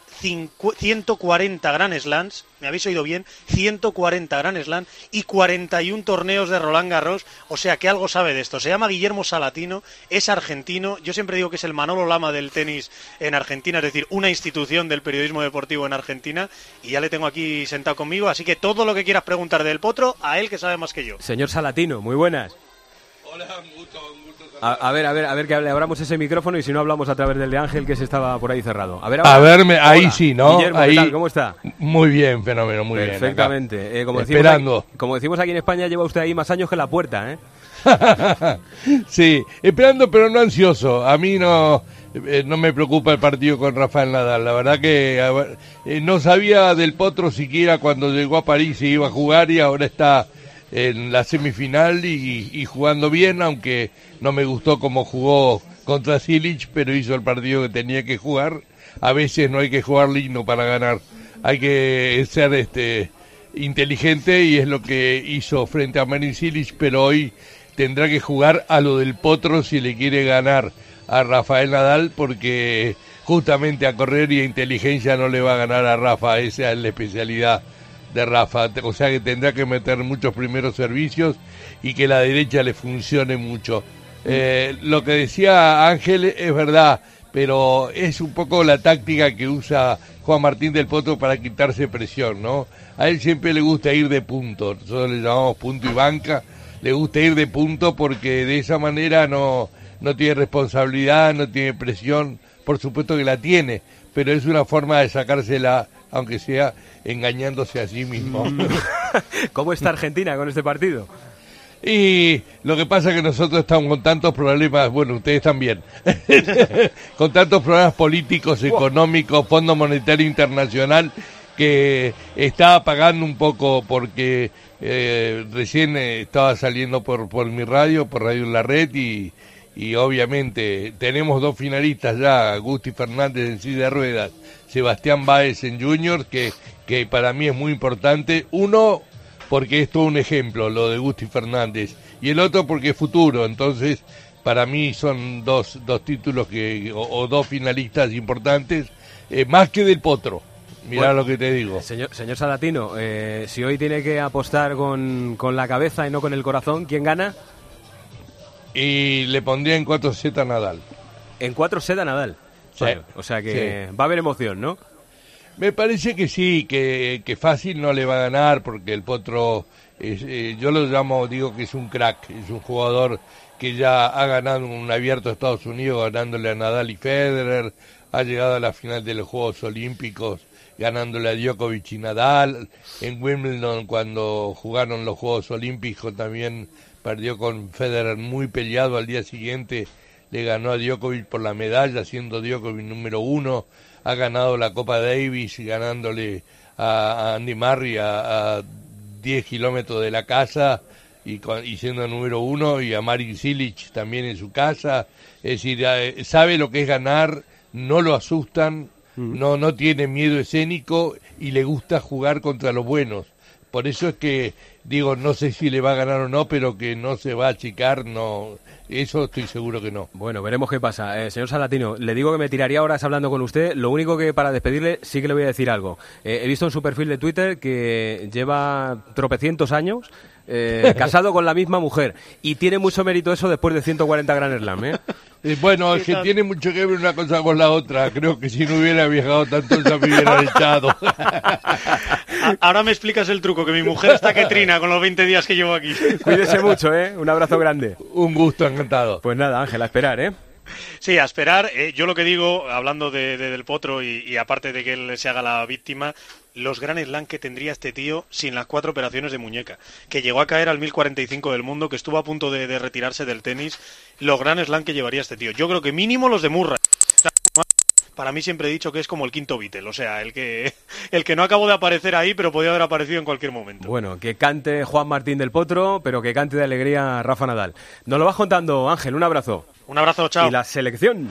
140 Grand Slams, me habéis oído bien, 140 Grand Slams y 41 torneos de Roland Garros, o sea que algo sabe de esto. Se llama Guillermo Salatino, es argentino, yo siempre digo que es el Manolo Lama del tenis en Argentina, es decir, una institución del periodismo deportivo en Argentina, y ya le tengo aquí sentado conmigo, así que todo lo que quieras preguntar del Potro, a él que sabe más que yo. Señor Salatino, muy buenas. Hola, un gusto. A ver, que le abramos ese micrófono y si no hablamos a través del de Ángel, que se estaba por ahí cerrado. A verme, ahí sí, ¿no? Guillermo, ahí, ¿qué tal? ¿Cómo está? Muy bien, fenómeno, muy bien. Perfectamente. Esperando. Como decimos aquí en España, lleva usted ahí más años que la puerta, ¿eh? Sí, esperando pero no ansioso. A mí no me preocupa el partido con Rafael Nadal. La verdad que no sabía del Potro siquiera cuando llegó a París si iba a jugar, y ahora está en la semifinal y jugando bien, aunque no me gustó cómo jugó contra Cilic, pero hizo el partido que tenía que jugar. a veces no hay que jugar lindo para ganar, hay que ser inteligente, y es lo que hizo frente a Marin Cilic, pero hoy tendrá que jugar a lo del Potro si le quiere ganar a Rafael Nadal, porque justamente a correr y a inteligencia no le va a ganar a Rafa, esa es la especialidad de Rafa, o sea que tendrá que meter muchos primeros servicios y que la derecha le funcione mucho. Lo que decía Ángel es verdad, pero es un poco la táctica que usa Juan Martín del Potro para quitarse presión, ¿no? A él siempre le gusta ir de punto, nosotros le llamamos punto y banca, le gusta ir de punto porque de esa manera no tiene responsabilidad, no tiene presión, por supuesto que la tiene, pero es una forma de sacársela, aunque sea engañándose a sí mismo. ¿Cómo está Argentina con este partido? Y lo que pasa es que nosotros estamos con tantos problemas, bueno, ustedes también, con tantos problemas políticos, económicos, Fondo Monetario Internacional, que está pagando un poco porque recién estaba saliendo por mi radio, por Radio La Red, y obviamente tenemos dos finalistas ya, Gusti Fernández en silla de ruedas, Sebastián Báez en Juniors, que para mí es muy importante. Uno, porque es todo un ejemplo, lo de Gusti Fernández, y el otro porque es futuro. Entonces, para mí son dos títulos o dos finalistas importantes, más que del Potro. Mirá lo que te digo. Señor Salatino, si hoy tiene que apostar con la cabeza y no con el corazón, ¿quién gana? Y le pondría en 4-7 a Nadal. ¿En 4-7 a Nadal? Sí. Bueno, o sea que va a haber emoción, ¿no? Me parece que sí, que fácil no le va a ganar, porque el Potro, yo lo llamo, digo que es un crack, es un jugador que ya ha ganado un abierto a Estados Unidos ganándole a Nadal y Federer, ha llegado a la final de los Juegos Olímpicos ganándole a Djokovic y Nadal, en Wimbledon cuando jugaron los Juegos Olímpicos también perdió con Federer muy peleado, al día siguiente le ganó a Djokovic por la medalla, siendo Djokovic número 1, ha ganado la Copa Davis ganándole a Andy Murray a 10 kilómetros de la casa y siendo número 1, y a Marin Cilic también en su casa, es decir, sabe lo que es ganar, no lo asustan, no tiene miedo escénico y le gusta jugar contra los buenos. Por eso es que digo, no sé si le va a ganar o no, pero que no se va a achicar, no, eso estoy seguro que no. Bueno, veremos qué pasa. Señor Salatino, le digo que me tiraría horas hablando con usted, lo único que para despedirle sí que le voy a decir algo. He visto en su perfil de Twitter que lleva tropecientos años casado con la misma mujer, y tiene mucho mérito eso después de 140 Grand Slam, ¿eh? Bueno, es que tiene mucho que ver una cosa con la otra. Creo que si no hubiera viajado tanto ya me hubiera echado. Ahora me explicas el truco, que mi mujer está que trina con los 20 días que llevo aquí. Cuídese mucho, ¿eh? Un abrazo grande. Un gusto, encantado. Pues nada, Ángel, a esperar, ¿eh? Sí, a esperar. Yo lo que digo, hablando del Potro y aparte de que él se haga la víctima, los Grand Slam que tendría este tío sin las 4 operaciones de muñeca, que llegó a caer al 1045 del mundo, que estuvo a punto de retirarse del tenis, los Grand Slam que llevaría este tío. Yo creo que mínimo los de Murray. Para mí siempre he dicho que es como el quinto Beatle, o sea, el que no acabó de aparecer ahí, pero podía haber aparecido en cualquier momento. Bueno, que cante Juan Martín del Potro, pero que cante de alegría Rafa Nadal. Nos lo vas contando, Ángel, un abrazo. Un abrazo, chao. Y la selección.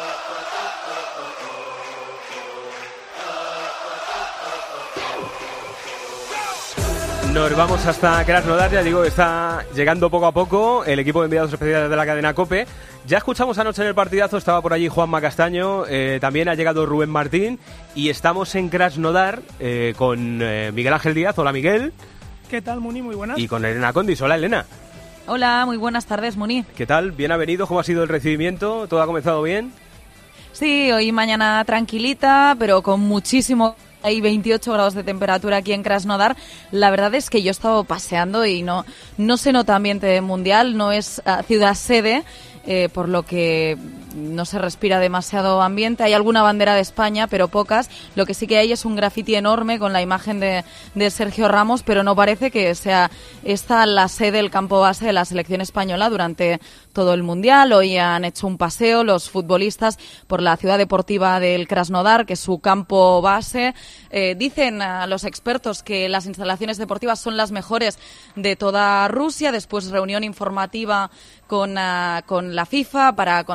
Nos vamos hasta Krasnodar, ya digo, está llegando poco a poco el equipo de enviados especiales de la cadena COPE. Ya escuchamos anoche en el partidazo, estaba por allí Juanma Castaño, también ha llegado Rubén Martín y estamos en Krasnodar con Miguel Ángel Díaz. Hola, Miguel. ¿Qué tal, Muni? Muy buenas. Y con Elena Condis. Hola, Elena. Hola, muy buenas tardes, Muni. ¿Qué tal? Bien ha venido, ¿cómo ha sido el recibimiento? ¿Todo ha comenzado bien? Sí, hoy y mañana tranquilita, pero con muchísimo... Hay 28 grados de temperatura aquí en Krasnodar. La verdad es que yo he estado paseando y no se nota ambiente mundial, no es ciudad sede, por lo que no se respira demasiado ambiente. Hay alguna bandera de España, pero pocas. Lo que sí que hay es un graffiti enorme con la imagen de Sergio Ramos, pero no parece que sea esta la sede, el campo base de la selección española durante todo el Mundial. Hoy han hecho un paseo los futbolistas por la ciudad deportiva del Krasnodar, que es su campo base. Dicen a los expertos que las instalaciones deportivas son las mejores de toda Rusia. Después reunión informativa con la FIFA para conocer el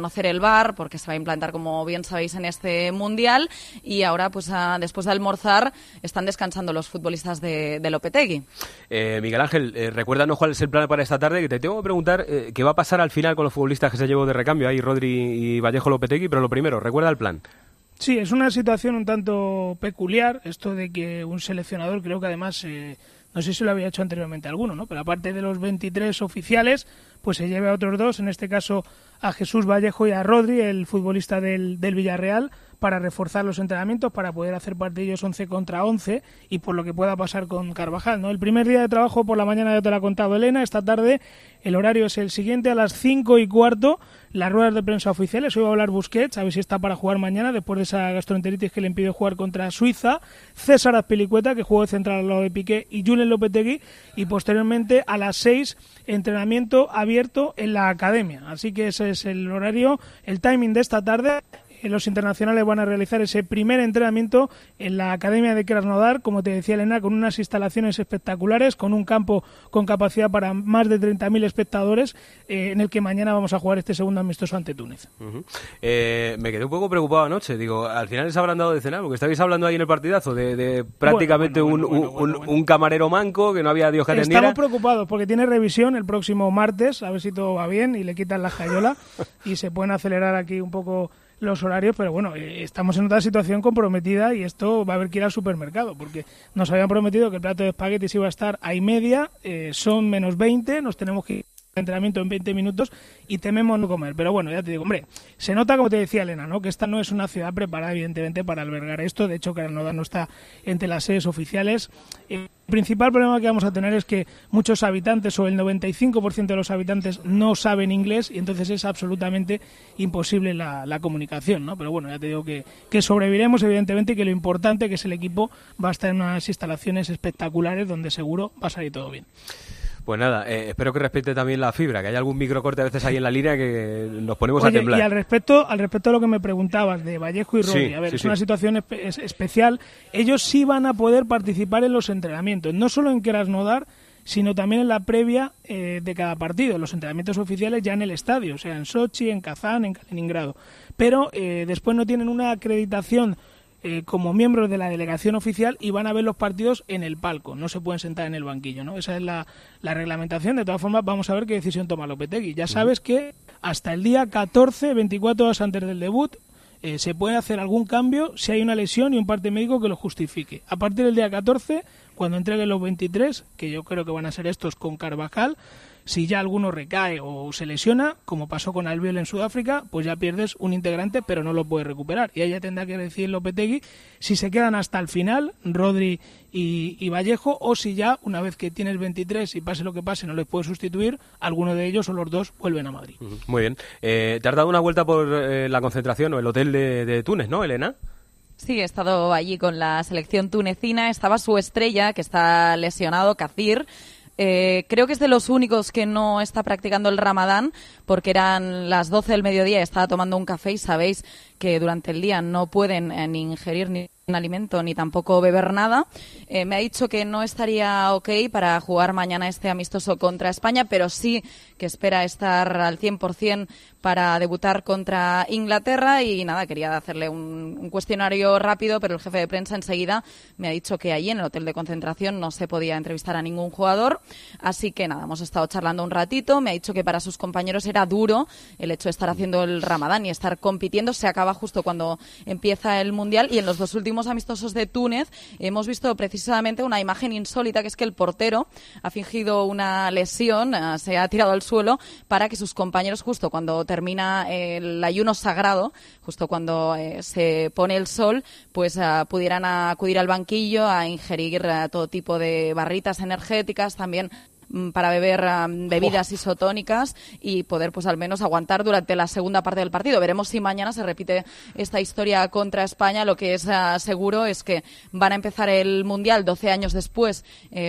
jugar porque se va a implantar, como bien sabéis, en este Mundial, y ahora pues después de almorzar están descansando los futbolistas de Lopetegui. Miguel Ángel, recuérdanos cuál es el plan para esta tarde, que te tengo que preguntar qué va a pasar al final con los futbolistas que se llevó de recambio, ahí Rodri y Vallejo Lopetegui, pero lo primero, recuerda el plan. Sí, es una situación un tanto peculiar, esto de que un seleccionador, creo que además, no sé si lo había hecho anteriormente alguno, ¿no? Pero aparte de los 23 oficiales, pues se lleve a otros dos, en este caso a Jesús Vallejo y a Rodri, el futbolista del Villarreal, para reforzar los entrenamientos, para poder hacer partidos 11 contra 11 y por lo que pueda pasar con Carvajal, ¿no? El primer día de trabajo por la mañana ya te lo ha contado Elena, esta tarde el horario es el siguiente, a las 5:15, las ruedas de prensa oficiales. Hoy va a hablar Busquets, a ver si está para jugar mañana después de esa gastroenteritis que le impide jugar contra Suiza, César Azpilicueta, que jugó de central al lado de Piqué, y Julen Lopetegui, y posteriormente a las 6 entrenamiento abierto en la academia. Así que ese es el horario, el timing de esta tarde. Los internacionales van a realizar ese primer entrenamiento en la Academia de Krasnodar, como te decía Elena, con unas instalaciones espectaculares, con un campo con capacidad para más de 30.000 espectadores, en el que mañana vamos a jugar este segundo amistoso ante Túnez. Me quedé un poco preocupado anoche, digo, al final les habrán dado de cenar, porque estabais hablando ahí en el partidazo de prácticamente un camarero manco, que no había Dios que atendiera. Estamos preocupados porque tiene revisión el próximo martes, a ver si todo va bien y le quitan la escayola y se pueden acelerar aquí un poco los horarios, pero bueno, estamos en otra situación comprometida y esto va a haber que ir al supermercado, porque nos habían prometido que el plato de espaguetis iba a estar a y media, son menos 20, nos tenemos que ir al entrenamiento en 20 minutos y tememos no comer. Pero bueno, ya te digo, hombre, se nota, como te decía Elena, ¿no?, que esta no es una ciudad preparada, evidentemente, para albergar esto. De hecho, Krasnodar no está entre las sedes oficiales. El principal problema que vamos a tener es que muchos habitantes, o el 95% de los habitantes, no saben inglés y entonces es absolutamente imposible la comunicación, ¿no? Pero bueno, ya te digo que sobreviviremos, evidentemente, y que lo importante que es el equipo va a estar en unas instalaciones espectaculares donde seguro va a salir todo bien. Pues nada, espero que respete también la fibra, que hay algún microcorte a veces ahí en la línea que nos ponemos a temblar. Y al respecto a lo que me preguntabas de Vallejo y Rodri, es una situación especial. Ellos sí van a poder participar en los entrenamientos, no solo en Krasnodar, sino también en la previa de cada partido, los entrenamientos oficiales ya en el estadio, o sea, en Sochi, en Kazán, en Kaliningrado. Pero después no tienen una acreditación como miembros de la delegación oficial y van a ver los partidos en el palco, no se pueden sentar en el banquillo, ¿no? Esa es la reglamentación. De todas formas, vamos a ver qué decisión toma Lopetegui. Ya sabes que hasta el día 14, 24 horas antes del debut, se puede hacer algún cambio si hay una lesión y un parte médico que lo justifique. A partir del día 14, cuando entreguen los 23, que yo creo que van a ser estos con Carvajal, si ya alguno recae o se lesiona, como pasó con Albiol en Sudáfrica, pues ya pierdes un integrante, pero no lo puedes recuperar. Y ahí ya tendrá que decir Lopetegui si se quedan hasta el final, Rodri y Vallejo, o si ya, una vez que tienes 23 y pase lo que pase, no les puedes sustituir, alguno de ellos o los dos vuelven a Madrid. Muy bien. Te has dado una vuelta por la concentración o el hotel de Túnez, ¿no, Elena? Sí, he estado allí con la selección tunecina. Estaba su estrella, que está lesionado, Kacir. Creo que es de los únicos que no está practicando el Ramadán, porque eran las 12 del mediodía y estaba tomando un café, y sabéis que durante el día no pueden ni ingerir ni un alimento ni tampoco beber nada. Me ha dicho que no estaría ok para jugar mañana este amistoso contra España, pero sí que espera estar al 100% para debutar contra Inglaterra. Y nada, quería hacerle un cuestionario rápido, pero el jefe de prensa enseguida me ha dicho que allí en el hotel de concentración no se podía entrevistar a ningún jugador. Así que nada, hemos estado charlando un ratito. Me ha dicho que para sus compañeros era duro el hecho de estar haciendo el Ramadán y estar compitiendo. Se acaba justo cuando empieza el Mundial, y en los dos últimos amistosos de Túnez hemos visto precisamente una imagen insólita, que es que el portero ha fingido una lesión, se ha tirado al suelo para que sus compañeros, justo cuando termina el ayuno sagrado, justo cuando se pone el sol, pues pudieran acudir al banquillo a ingerir todo tipo de barritas energéticas, también para beber bebidas isotónicas y poder pues al menos aguantar durante la segunda parte del partido. Veremos si mañana se repite esta historia contra España. Lo que es seguro es que van a empezar el Mundial 12 años después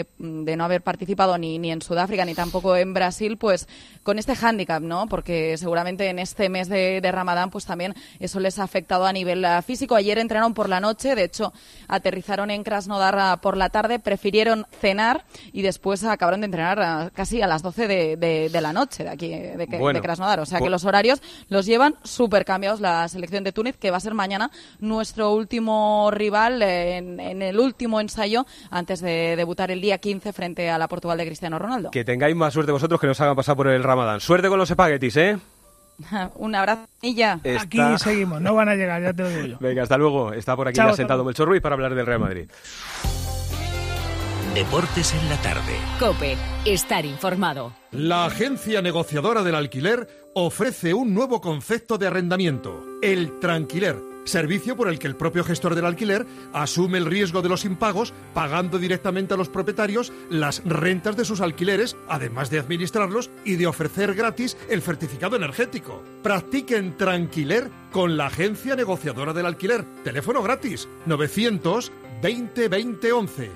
de no haber participado ni en Sudáfrica ni tampoco en Brasil, pues con este hándicap, ¿no? Porque seguramente en este mes de Ramadán pues también eso les ha afectado a nivel físico. Ayer entrenaron por la noche, de hecho aterrizaron en Krasnodar por la tarde, prefirieron cenar y después acabaron de entrenar entrar casi a las 12 de la noche de aquí, de Krasnodar. O sea que los horarios los llevan súper cambiados la selección de Túnez, que va a ser mañana nuestro último rival en el último ensayo antes de debutar el día 15 frente a la Portugal de Cristiano Ronaldo. Que tengáis más suerte vosotros, que nos hagan pasar por el Ramadán. Suerte con los espaguetis, ¿eh? Un abrazo, Milla. Aquí seguimos, no van a llegar, ya te lo digo yo. Venga, hasta luego. Está por aquí ya sentado Melchor Ruiz para hablar del Real Madrid. Deportes en la tarde. COPE. Estar informado. La agencia negociadora del alquiler ofrece un nuevo concepto de arrendamiento, el tranquiler. Servicio por el que el propio gestor del alquiler asume el riesgo de los impagos, pagando directamente a los propietarios las rentas de sus alquileres, además de administrarlos y de ofrecer gratis el certificado energético. Practiquen tranquiler con la agencia negociadora del alquiler. Teléfono gratis 900 20 20 11.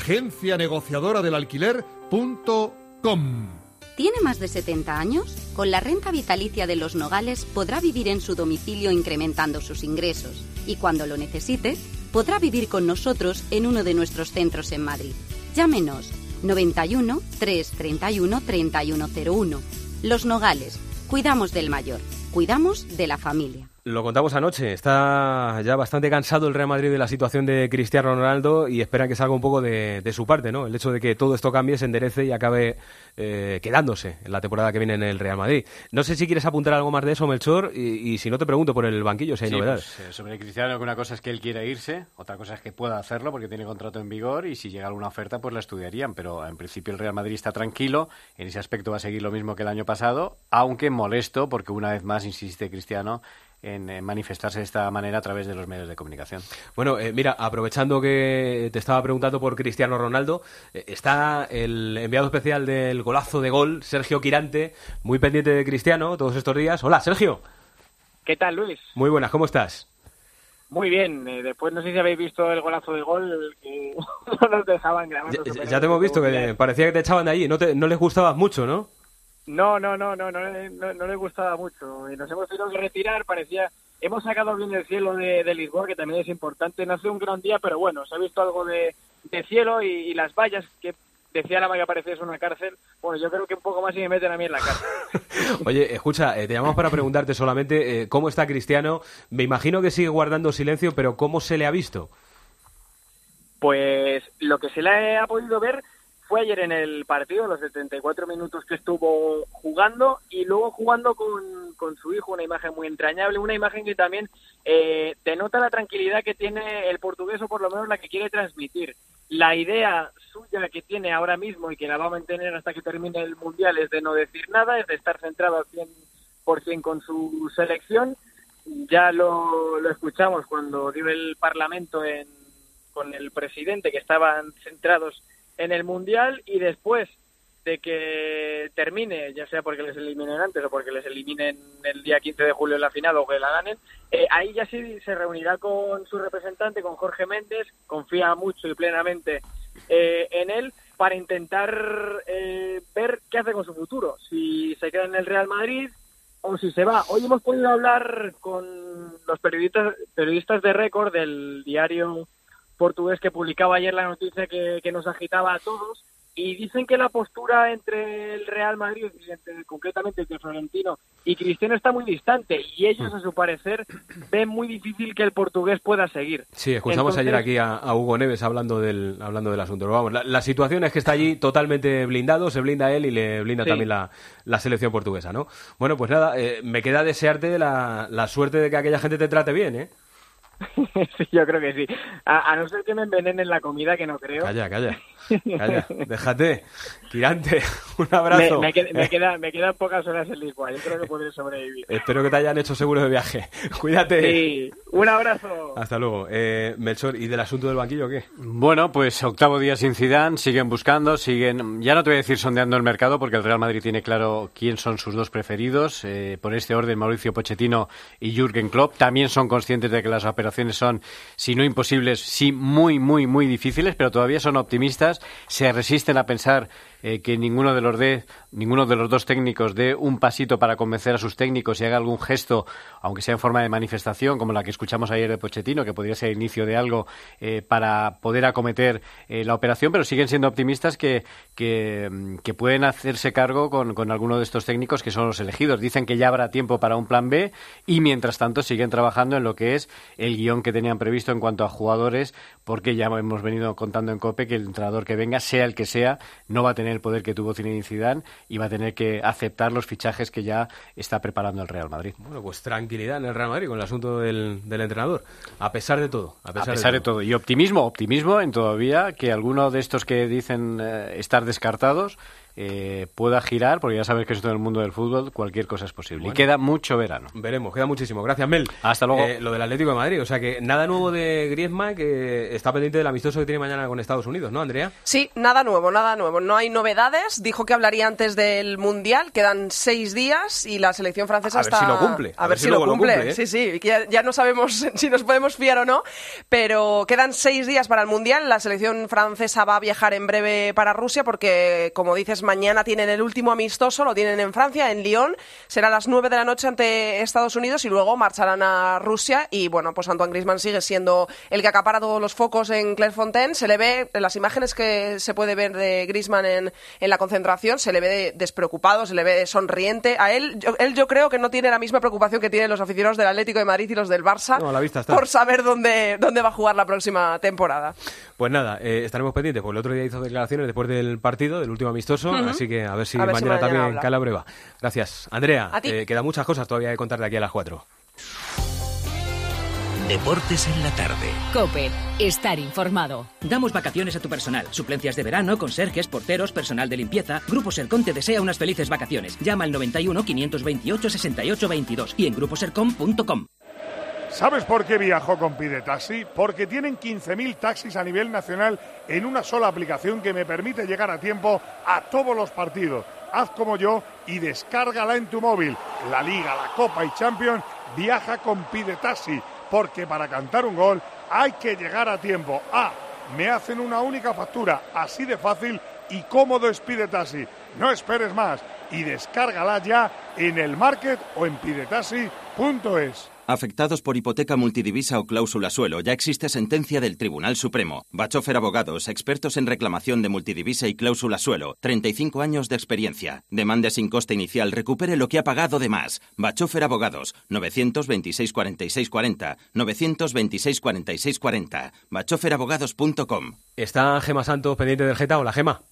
agencianegociadoradelalquiler.com. ¿Tiene más de 70 años? Con la renta vitalicia de Los Nogales podrá vivir en su domicilio incrementando sus ingresos y cuando lo necesite, podrá vivir con nosotros en uno de nuestros centros en Madrid. Llámenos 91 331 3101. Los Nogales. Cuidamos del mayor. Cuidamos de la familia. Lo contamos anoche, está ya bastante cansado el Real Madrid de la situación de Cristiano Ronaldo y esperan que salga un poco de su parte, ¿no? El hecho de que todo esto cambie, se enderece y acabe quedándose en la temporada que viene en el Real Madrid. No sé si quieres apuntar algo más de eso, Melchor, y si no te pregunto por el banquillo si hay novedades. Pues, sobre Cristiano, que una cosa es que él quiera irse, otra cosa es que pueda hacerlo porque tiene contrato en vigor y si llega alguna oferta pues la estudiarían, pero en principio el Real Madrid está tranquilo, en ese aspecto va a seguir lo mismo que el año pasado, aunque molesto porque una vez más insiste Cristiano en manifestarse de esta manera a través de los medios de comunicación. Bueno, mira, aprovechando que te estaba preguntando por Cristiano Ronaldo, está el enviado especial del golazo de gol, Sergio Quirante, muy pendiente de Cristiano todos estos días. Hola, Sergio. ¿Qué tal, Luis? Muy buenas, ¿cómo estás? Muy bien, después no sé si habéis visto el golazo de gol que no nos dejaban grabando. Ya te hemos visto, que parecía que te echaban de allí, no les gustabas mucho, ¿no? No le gustaba mucho y nos hemos tenido que retirar, hemos sacado bien el cielo de Lisboa, que también es importante, no hace un gran día, pero bueno, se ha visto algo de cielo y las vallas, que decía la que parecía una cárcel, bueno, yo creo que un poco más y me meten a mí en la cárcel. Oye, escucha, te llamamos para preguntarte solamente cómo está Cristiano, me imagino que sigue guardando silencio, pero ¿cómo se le ha visto? Pues lo que se le ha podido ver fue ayer en el partido, los 74 minutos que estuvo jugando y luego jugando con su hijo, una imagen muy entrañable, una imagen que también denota la tranquilidad que tiene el portugués o por lo menos la que quiere transmitir. La idea suya que tiene ahora mismo y que la va a mantener hasta que termine el Mundial es de no decir nada, es de estar centrado al 100% con su selección. Ya lo escuchamos cuando dio el Parlamento con el presidente, que estaban centrados en el Mundial, y después de que termine, ya sea porque les eliminen antes o porque les eliminen el día 15 de julio en la final o que la ganen, ahí ya sí se reunirá con su representante, con Jorge Méndez, confía mucho y plenamente en él, para intentar ver qué hace con su futuro, si se queda en el Real Madrid o si se va. Hoy hemos podido hablar con los periodistas de Récord, del diario portugués que publicaba ayer la noticia que nos agitaba a todos, y dicen que la postura entre el Real Madrid, concretamente entre Florentino y Cristiano, está muy distante, y ellos, a su parecer, ven muy difícil que el portugués pueda seguir. Sí, escuchamos ayer aquí a Hugo Neves hablando del asunto. Pero vamos, la situación es que está allí totalmente blindado, se blinda él y le blinda también la selección portuguesa, ¿no? Bueno, pues nada, me queda desearte la suerte de que aquella gente te trate bien, ¿eh? Sí, yo creo que sí. A no ser que me envenenen la comida, que no creo. Calla. Déjate. Quirante, un abrazo. Me quedan pocas horas en Lisboa. Yo creo que podré sobrevivir. Espero que te hayan hecho seguro de viaje. Cuídate. Sí, un abrazo. Hasta luego. Melchor, ¿y del asunto del banquillo qué? Bueno, pues octavo día sin Zidane, siguen buscando, ya no te voy a decir sondeando el mercado, porque el Real Madrid tiene claro quién son sus dos preferidos. Por este orden, Mauricio Pochettino y Jürgen Klopp también son conscientes de que las operaciones son, si no imposibles, sí muy, muy, muy difíciles, pero todavía son optimistas optimistas, se resisten a pensar que ninguno de los dos técnicos dé un pasito para convencer a sus técnicos y haga algún gesto, aunque sea en forma de manifestación, como la que escuchamos ayer de Pochettino, que podría ser el inicio de algo para poder acometer la operación, pero siguen siendo optimistas que pueden hacerse cargo con alguno de estos técnicos que son los elegidos. Dicen que ya habrá tiempo para un plan B y mientras tanto siguen trabajando en lo que es el guión que tenían previsto en cuanto a jugadores, porque ya hemos venido contando en COPE que el entrenador que venga, sea el que sea, no va a tener el poder que tuvo Zinedine Zidane y va a tener que aceptar los fichajes que ya está preparando el Real Madrid. Bueno, pues tranquilidad en el Real Madrid con el asunto del entrenador, a pesar de todo. A pesar de todo. Y optimismo en todavía que alguno de estos que dicen estar descartados pueda girar, porque ya sabes que esto en el mundo del fútbol cualquier cosa es posible. Bueno, y queda mucho verano. Veremos, queda muchísimo. Gracias, Mel. Hasta luego. Lo del Atlético de Madrid, o sea que nada nuevo de Griezmann, que está pendiente del amistoso que tiene mañana con Estados Unidos, ¿no, Andrea? Sí, nada nuevo. No hay novedades. Dijo que hablaría antes del Mundial. Quedan 6 días y la selección francesa está... A ver si lo cumple. A ver si lo cumple. Sí, que ya no sabemos si nos podemos fiar o no, pero quedan 6 días para el Mundial. La selección francesa va a viajar en breve para Rusia porque, como dices, mañana tienen el último amistoso, lo tienen en Francia, en Lyon. Será a las 9 de la noche ante Estados Unidos y luego marcharán a Rusia. Y bueno, pues Antoine Griezmann sigue siendo el que acapara todos los focos en Clairefontaine. Se le ve, en las imágenes que se puede ver de Griezmann en la concentración, se le ve despreocupado, se le ve sonriente. A él yo creo que no tiene la misma preocupación que tienen los aficionados del Atlético de Madrid y los del Barça, no, a la vista está, por saber dónde va a jugar la próxima temporada. Pues nada, estaremos pendientes, porque el otro día hizo declaraciones después del partido, del último amistoso, así que a ver si mañana también cae la prueba. Gracias. Andrea, quedan muchas cosas todavía que contar de aquí a las 4. Deportes en la tarde. COPE. Estar informado. Damos vacaciones a tu personal. Suplencias de verano, conserjes, porteros, personal de limpieza. Grupo Sercom te desea unas felices vacaciones. Llama al 91 528 68 22 y en gruposercom.com. ¿Sabes por qué viajo con Pide Taxi? Porque tienen 15.000 taxis a nivel nacional en una sola aplicación que me permite llegar a tiempo a todos los partidos. Haz como yo y descárgala en tu móvil. La Liga, la Copa y Champions, viaja con Pide Taxi. Porque para cantar un gol hay que llegar a tiempo. Me hacen una única factura, así de fácil y cómodo es Pide Taxi. No esperes más y descárgala ya en el Market o en pidetaxi.es. Afectados por hipoteca multidivisa o cláusula suelo, ya existe sentencia del Tribunal Supremo. Bachofer Abogados, expertos en reclamación de multidivisa y cláusula suelo. 35 años de experiencia. Demande sin coste inicial, recupere lo que ha pagado de más. Bachofer Abogados, 926 46 40, 926 46 40. bachoferabogados.com. ¿Está Gema Santos pendiente del Geta? Hola, Gema.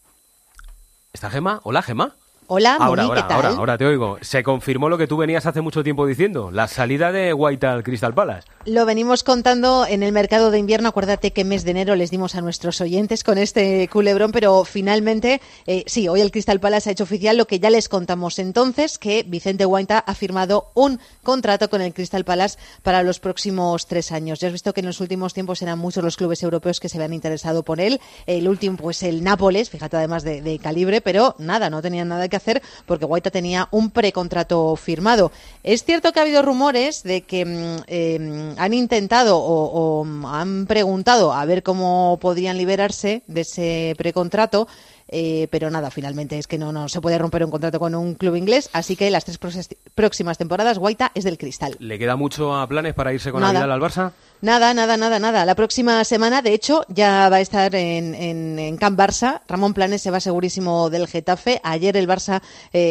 ¿Está Gema? Hola, Gema. Hola, Moni, ¿qué tal? Ahora te oigo. Se confirmó lo que tú venías hace mucho tiempo diciendo, la salida de White al Crystal Palace. Lo venimos contando en el mercado de invierno. Acuérdate que mes de enero les dimos a nuestros oyentes con este culebrón, pero finalmente, sí, hoy el Crystal Palace ha hecho oficial lo que ya les contamos entonces, que Vicente Guaita ha firmado un contrato con el Crystal Palace para los próximos 3 años. Ya has visto que en los últimos tiempos eran muchos los clubes europeos que se habían interesado por él. El último, pues el Nápoles, fíjate, además de calibre, pero nada, no tenían nada que hacer porque Guaita tenía un precontrato firmado. Es cierto que ha habido rumores de que han intentado o han preguntado a ver cómo podrían liberarse de ese precontrato, pero nada, finalmente es que no se puede romper un contrato con un club inglés, así que las 3 próximas temporadas Guaita es del Cristal. ¿Le queda mucho a planes para irse con la Vidal al Barça? Nada. La próxima semana, de hecho, ya va a estar en Camp Barça. Ramón Planes se va segurísimo del Getafe. Ayer el Barça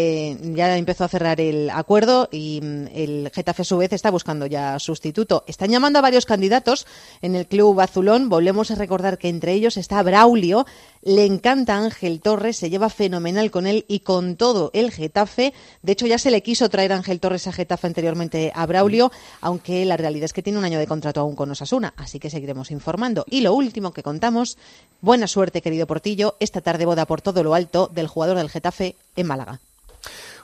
ya empezó a cerrar el acuerdo y el Getafe a su vez está buscando ya sustituto. Están llamando a varios candidatos en el club azulón. Volvemos a recordar que entre ellos está Braulio. Le encanta Ángel Torres, se lleva fenomenal con él y con todo el Getafe. De hecho, ya se le quiso traer a Ángel Torres a Getafe anteriormente a Braulio, aunque la realidad es que tiene un año de contrato aún con Osasuna, así que seguiremos informando. Y lo último que contamos, buena suerte, querido Portillo, esta tarde boda por todo lo alto del jugador del Getafe en Málaga.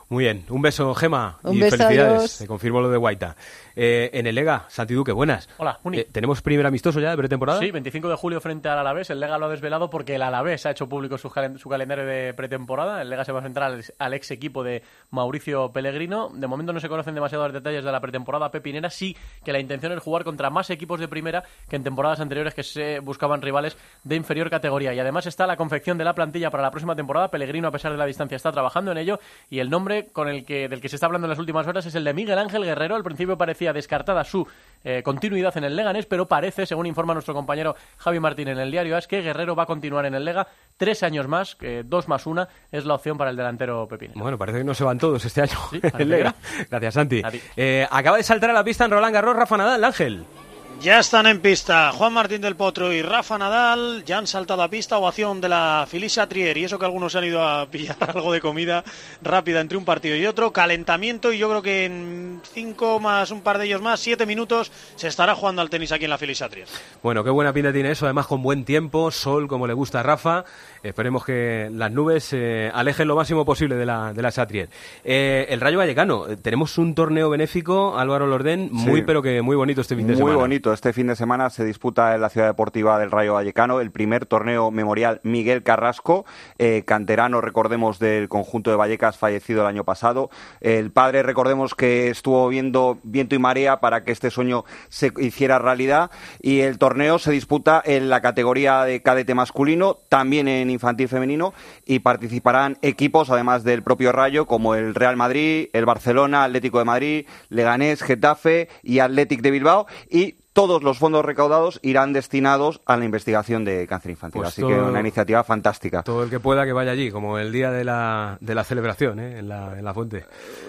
Muy bien, un beso, Gema, Un y beso, felicidades. adiós. Te confirmo lo de Guaita. En el Lega, Santi Duque, buenas. Hola, Muni. ¿Tenemos primer amistoso ya de pretemporada? Sí, 25 de julio frente al Alavés. El Lega lo ha desvelado porque el Alavés ha hecho público su calendario de pretemporada. El Lega se va a enfrentar al ex equipo de Mauricio Pellegrino. De momento no se conocen demasiados detalles de la pretemporada pepinera. Sí que la intención es jugar contra más equipos de primera que en temporadas anteriores que se buscaban rivales de inferior categoría. Y además está la confección de la plantilla para la próxima temporada. Pellegrino, a pesar de la distancia, está trabajando en ello. Y el nombre del que se está hablando en las últimas horas es el de Miguel Ángel Guerrero. Al principio parecía descartada su continuidad en el Leganés, pero parece, según informa nuestro compañero Javi Martín en el diario AS, que Guerrero va a continuar en el Lega 3 años más, que 2 más 1 es la opción para el delantero pepinero. Bueno, parece que no se van todos este año. Sí, el Lega. Gracias, Santi. Acaba de saltar a la pista en Roland Garros Rafa Nadal, Ángel. Ya están en pista Juan Martín del Potro y Rafa Nadal, ya han saltado a pista, ovación de la Philippe Chatrier, y eso que algunos han ido a pillar algo de comida rápida entre un partido y otro, calentamiento, y yo creo que en 5 más un par de ellos más, 7 minutos, se estará jugando al tenis aquí en la Philippe Chatrier. Bueno, qué buena pinta tiene eso, además con buen tiempo, sol, como le gusta a Rafa. Esperemos que las nubes alejen lo máximo posible de la Chatrier. El Rayo Vallecano, tenemos un torneo benéfico, Álvaro Lordén, muy pero que muy bonito este fin de semana. Muy bonito, este fin de semana se disputa en la Ciudad Deportiva del Rayo Vallecano el primer torneo memorial Miguel Carrasco, canterano, recordemos, del conjunto de Vallecas, fallecido el año pasado. El padre, recordemos, que estuvo viendo viento y marea para que este sueño se hiciera realidad, y el torneo se disputa en la categoría de cadete masculino, también en infantil femenino, y participarán equipos, además del propio Rayo, como el Real Madrid, el Barcelona, Atlético de Madrid, Leganés, Getafe y Athletic de Bilbao, y todos los fondos recaudados irán destinados a la investigación de cáncer infantil. Pues así que una iniciativa fantástica. Todo el que pueda que vaya allí, como el día de la celebración, en la fuente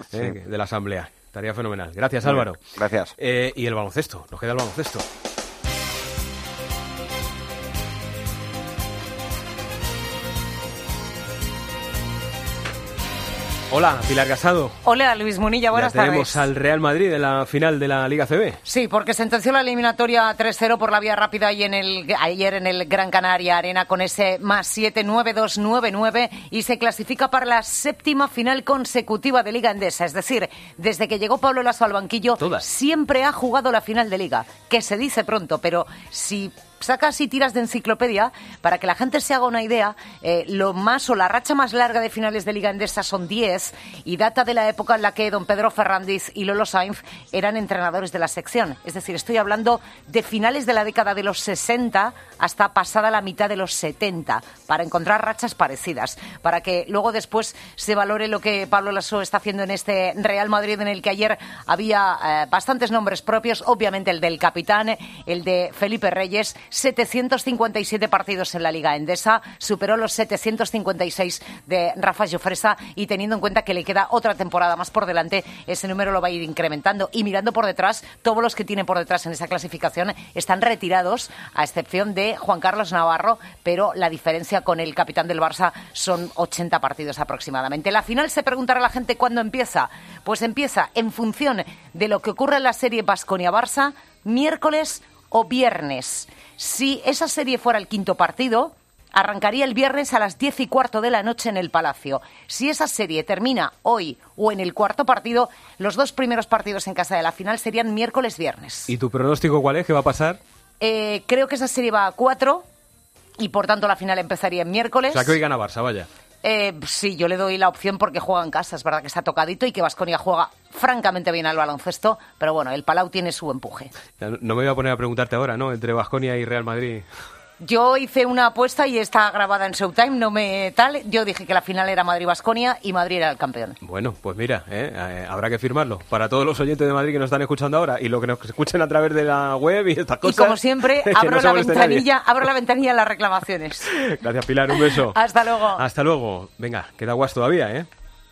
de la asamblea. Estaría fenomenal. Gracias, Álvaro. Gracias. Y el baloncesto, nos queda el baloncesto. Hola, Pilar Casado. Hola, Luis Munilla, buenas tardes. Tenemos al Real Madrid en la final de la Liga CB. Sí, porque sentenció la eliminatoria 3-0 por la vía rápida y ayer en el Gran Canaria Arena con ese +7, 9-2, 9-9, y se clasifica para la 7ª final consecutiva de Liga Endesa. Es decir, desde que llegó Pablo Laso al banquillo, siempre ha jugado la final de Liga, que se dice pronto, pero si sacas y tiras de enciclopedia, para que la gente se haga una idea, la racha más larga de finales de Liga Endesa son 10, y data de la época en la que don Pedro Ferrandiz y Lolo Sainz eran entrenadores de la sección. Es decir, estoy hablando de finales de la década de los 60 hasta pasada la mitad de los 70, para encontrar rachas parecidas, para que luego después se valore lo que Pablo Laso está haciendo en este Real Madrid, en el que ayer había bastantes nombres propios, obviamente el del capitán, el de Felipe Reyes. 757 partidos en la Liga Endesa, superó los 756 de Rafa Jofresa, y teniendo en cuenta que le queda otra temporada más por delante, ese número lo va a ir incrementando. Y mirando por detrás, todos los que tienen por detrás en esa clasificación están retirados, a excepción de Juan Carlos Navarro, pero la diferencia con el capitán del Barça son 80 partidos aproximadamente. La final, se preguntará la gente cuándo empieza. Pues empieza en función de lo que ocurre en la serie Baskonia-Barça, miércoles o viernes. Si esa serie fuera el 5º partido, arrancaría el viernes a las 10:15 de la noche en el Palacio. Si esa serie termina hoy o en el 4º partido, los 2 primeros partidos en casa de la final serían miércoles-viernes. ¿Y tu pronóstico cuál es? ¿Qué va a pasar? Creo que esa serie va a 4 y por tanto la final empezaría en miércoles. O sea, que hoy gana Barça, vaya. Sí, yo le doy la opción porque juega en casa. Es verdad que está tocadito y que Baskonia juega francamente bien al baloncesto, pero bueno, el Palau tiene su empuje. No me voy a poner a preguntarte ahora, ¿no? Entre Baskonia y Real Madrid. Yo hice una apuesta y está grabada en Showtime, yo dije que la final era Madrid-Baskonia y Madrid era el campeón. Bueno, pues mira, habrá que firmarlo. Para todos los oyentes de Madrid que nos están escuchando ahora y los que nos escuchen a través de la web y estas cosas. Y como siempre, abro la ventanilla en las reclamaciones. Gracias, Pilar, un beso. Hasta luego. Hasta luego. Venga, queda guas todavía, ¿eh?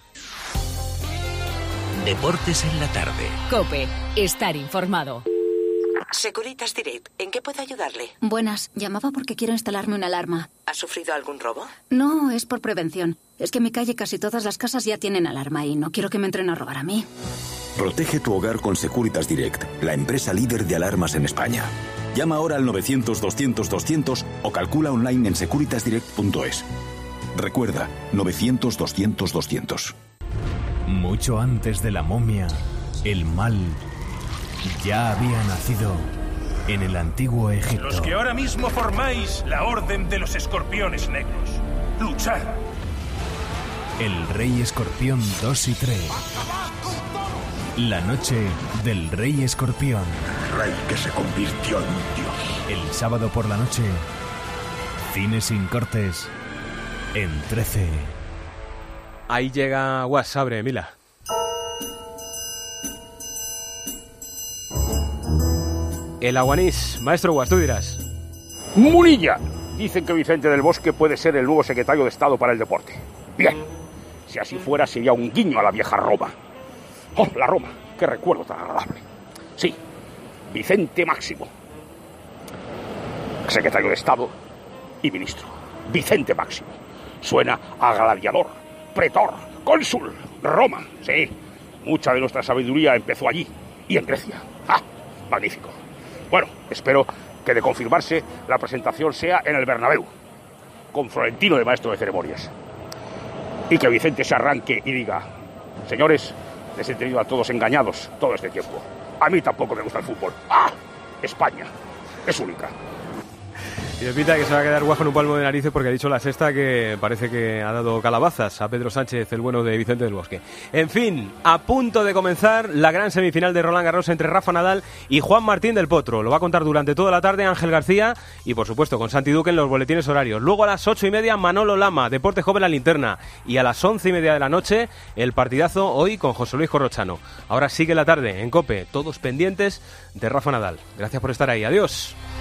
Deportes en la tarde. COPE, estar informado. Securitas Direct, ¿en qué puedo ayudarle? Buenas, llamaba porque quiero instalarme una alarma. ¿Ha sufrido algún robo? No, es por prevención. Es que en mi calle casi todas las casas ya tienen alarma y no quiero que me entren a robar a mí. Protege tu hogar con Securitas Direct, la empresa líder de alarmas en España. Llama ahora al 900-200-200 o calcula online en securitasdirect.es. Recuerda, 900-200-200. Mucho antes de la momia, el mal ya había nacido en el antiguo Egipto. Los que ahora mismo formáis la Orden de los Escorpiones Negros. ¡Luchad! El Rey Escorpión 2 y 3. La noche del Rey Escorpión. El rey que se convirtió en un dios. El sábado por la noche, Cine sin cortes en 13. Ahí llega WhatsApp, Mila. El Aguanís. Maestro Guas, tú dirás. Munilla. Dicen que Vicente del Bosque puede ser el nuevo secretario de Estado para el deporte. Bien. Si así fuera, sería un guiño a la vieja Roma. ¡Oh, la Roma! ¡Qué recuerdo tan agradable! Sí, Vicente Máximo. Secretario de Estado y ministro. Vicente Máximo. Suena a gladiador, pretor, cónsul, Roma. Sí, mucha de nuestra sabiduría empezó allí y en Grecia. ¡Ah! Magnífico. Bueno, espero que de confirmarse la presentación sea en el Bernabéu, con Florentino de maestro de ceremonias. Y que Vicente se arranque y diga: señores, les he tenido a todos engañados todo este tiempo. A mí tampoco me gusta el fútbol. ¡Ah! España es única. Y me pinta que se va a quedar guajo en un palmo de narices porque ha dicho la sexta que parece que ha dado calabazas a Pedro Sánchez, el bueno de Vicente del Bosque. En fin, a punto de comenzar la gran semifinal de Roland Garros entre Rafa Nadal y Juan Martín del Potro. Lo va a contar durante toda la tarde Ángel García y, por supuesto, con Santi Duque en los boletines horarios. Luego a las 8:30, Manolo Lama, Deporte Joven La Linterna. Y a las 11:30 de la noche, el partidazo hoy con José Luis Corrochano. Ahora sigue la tarde en COPE, todos pendientes de Rafa Nadal. Gracias por estar ahí. Adiós.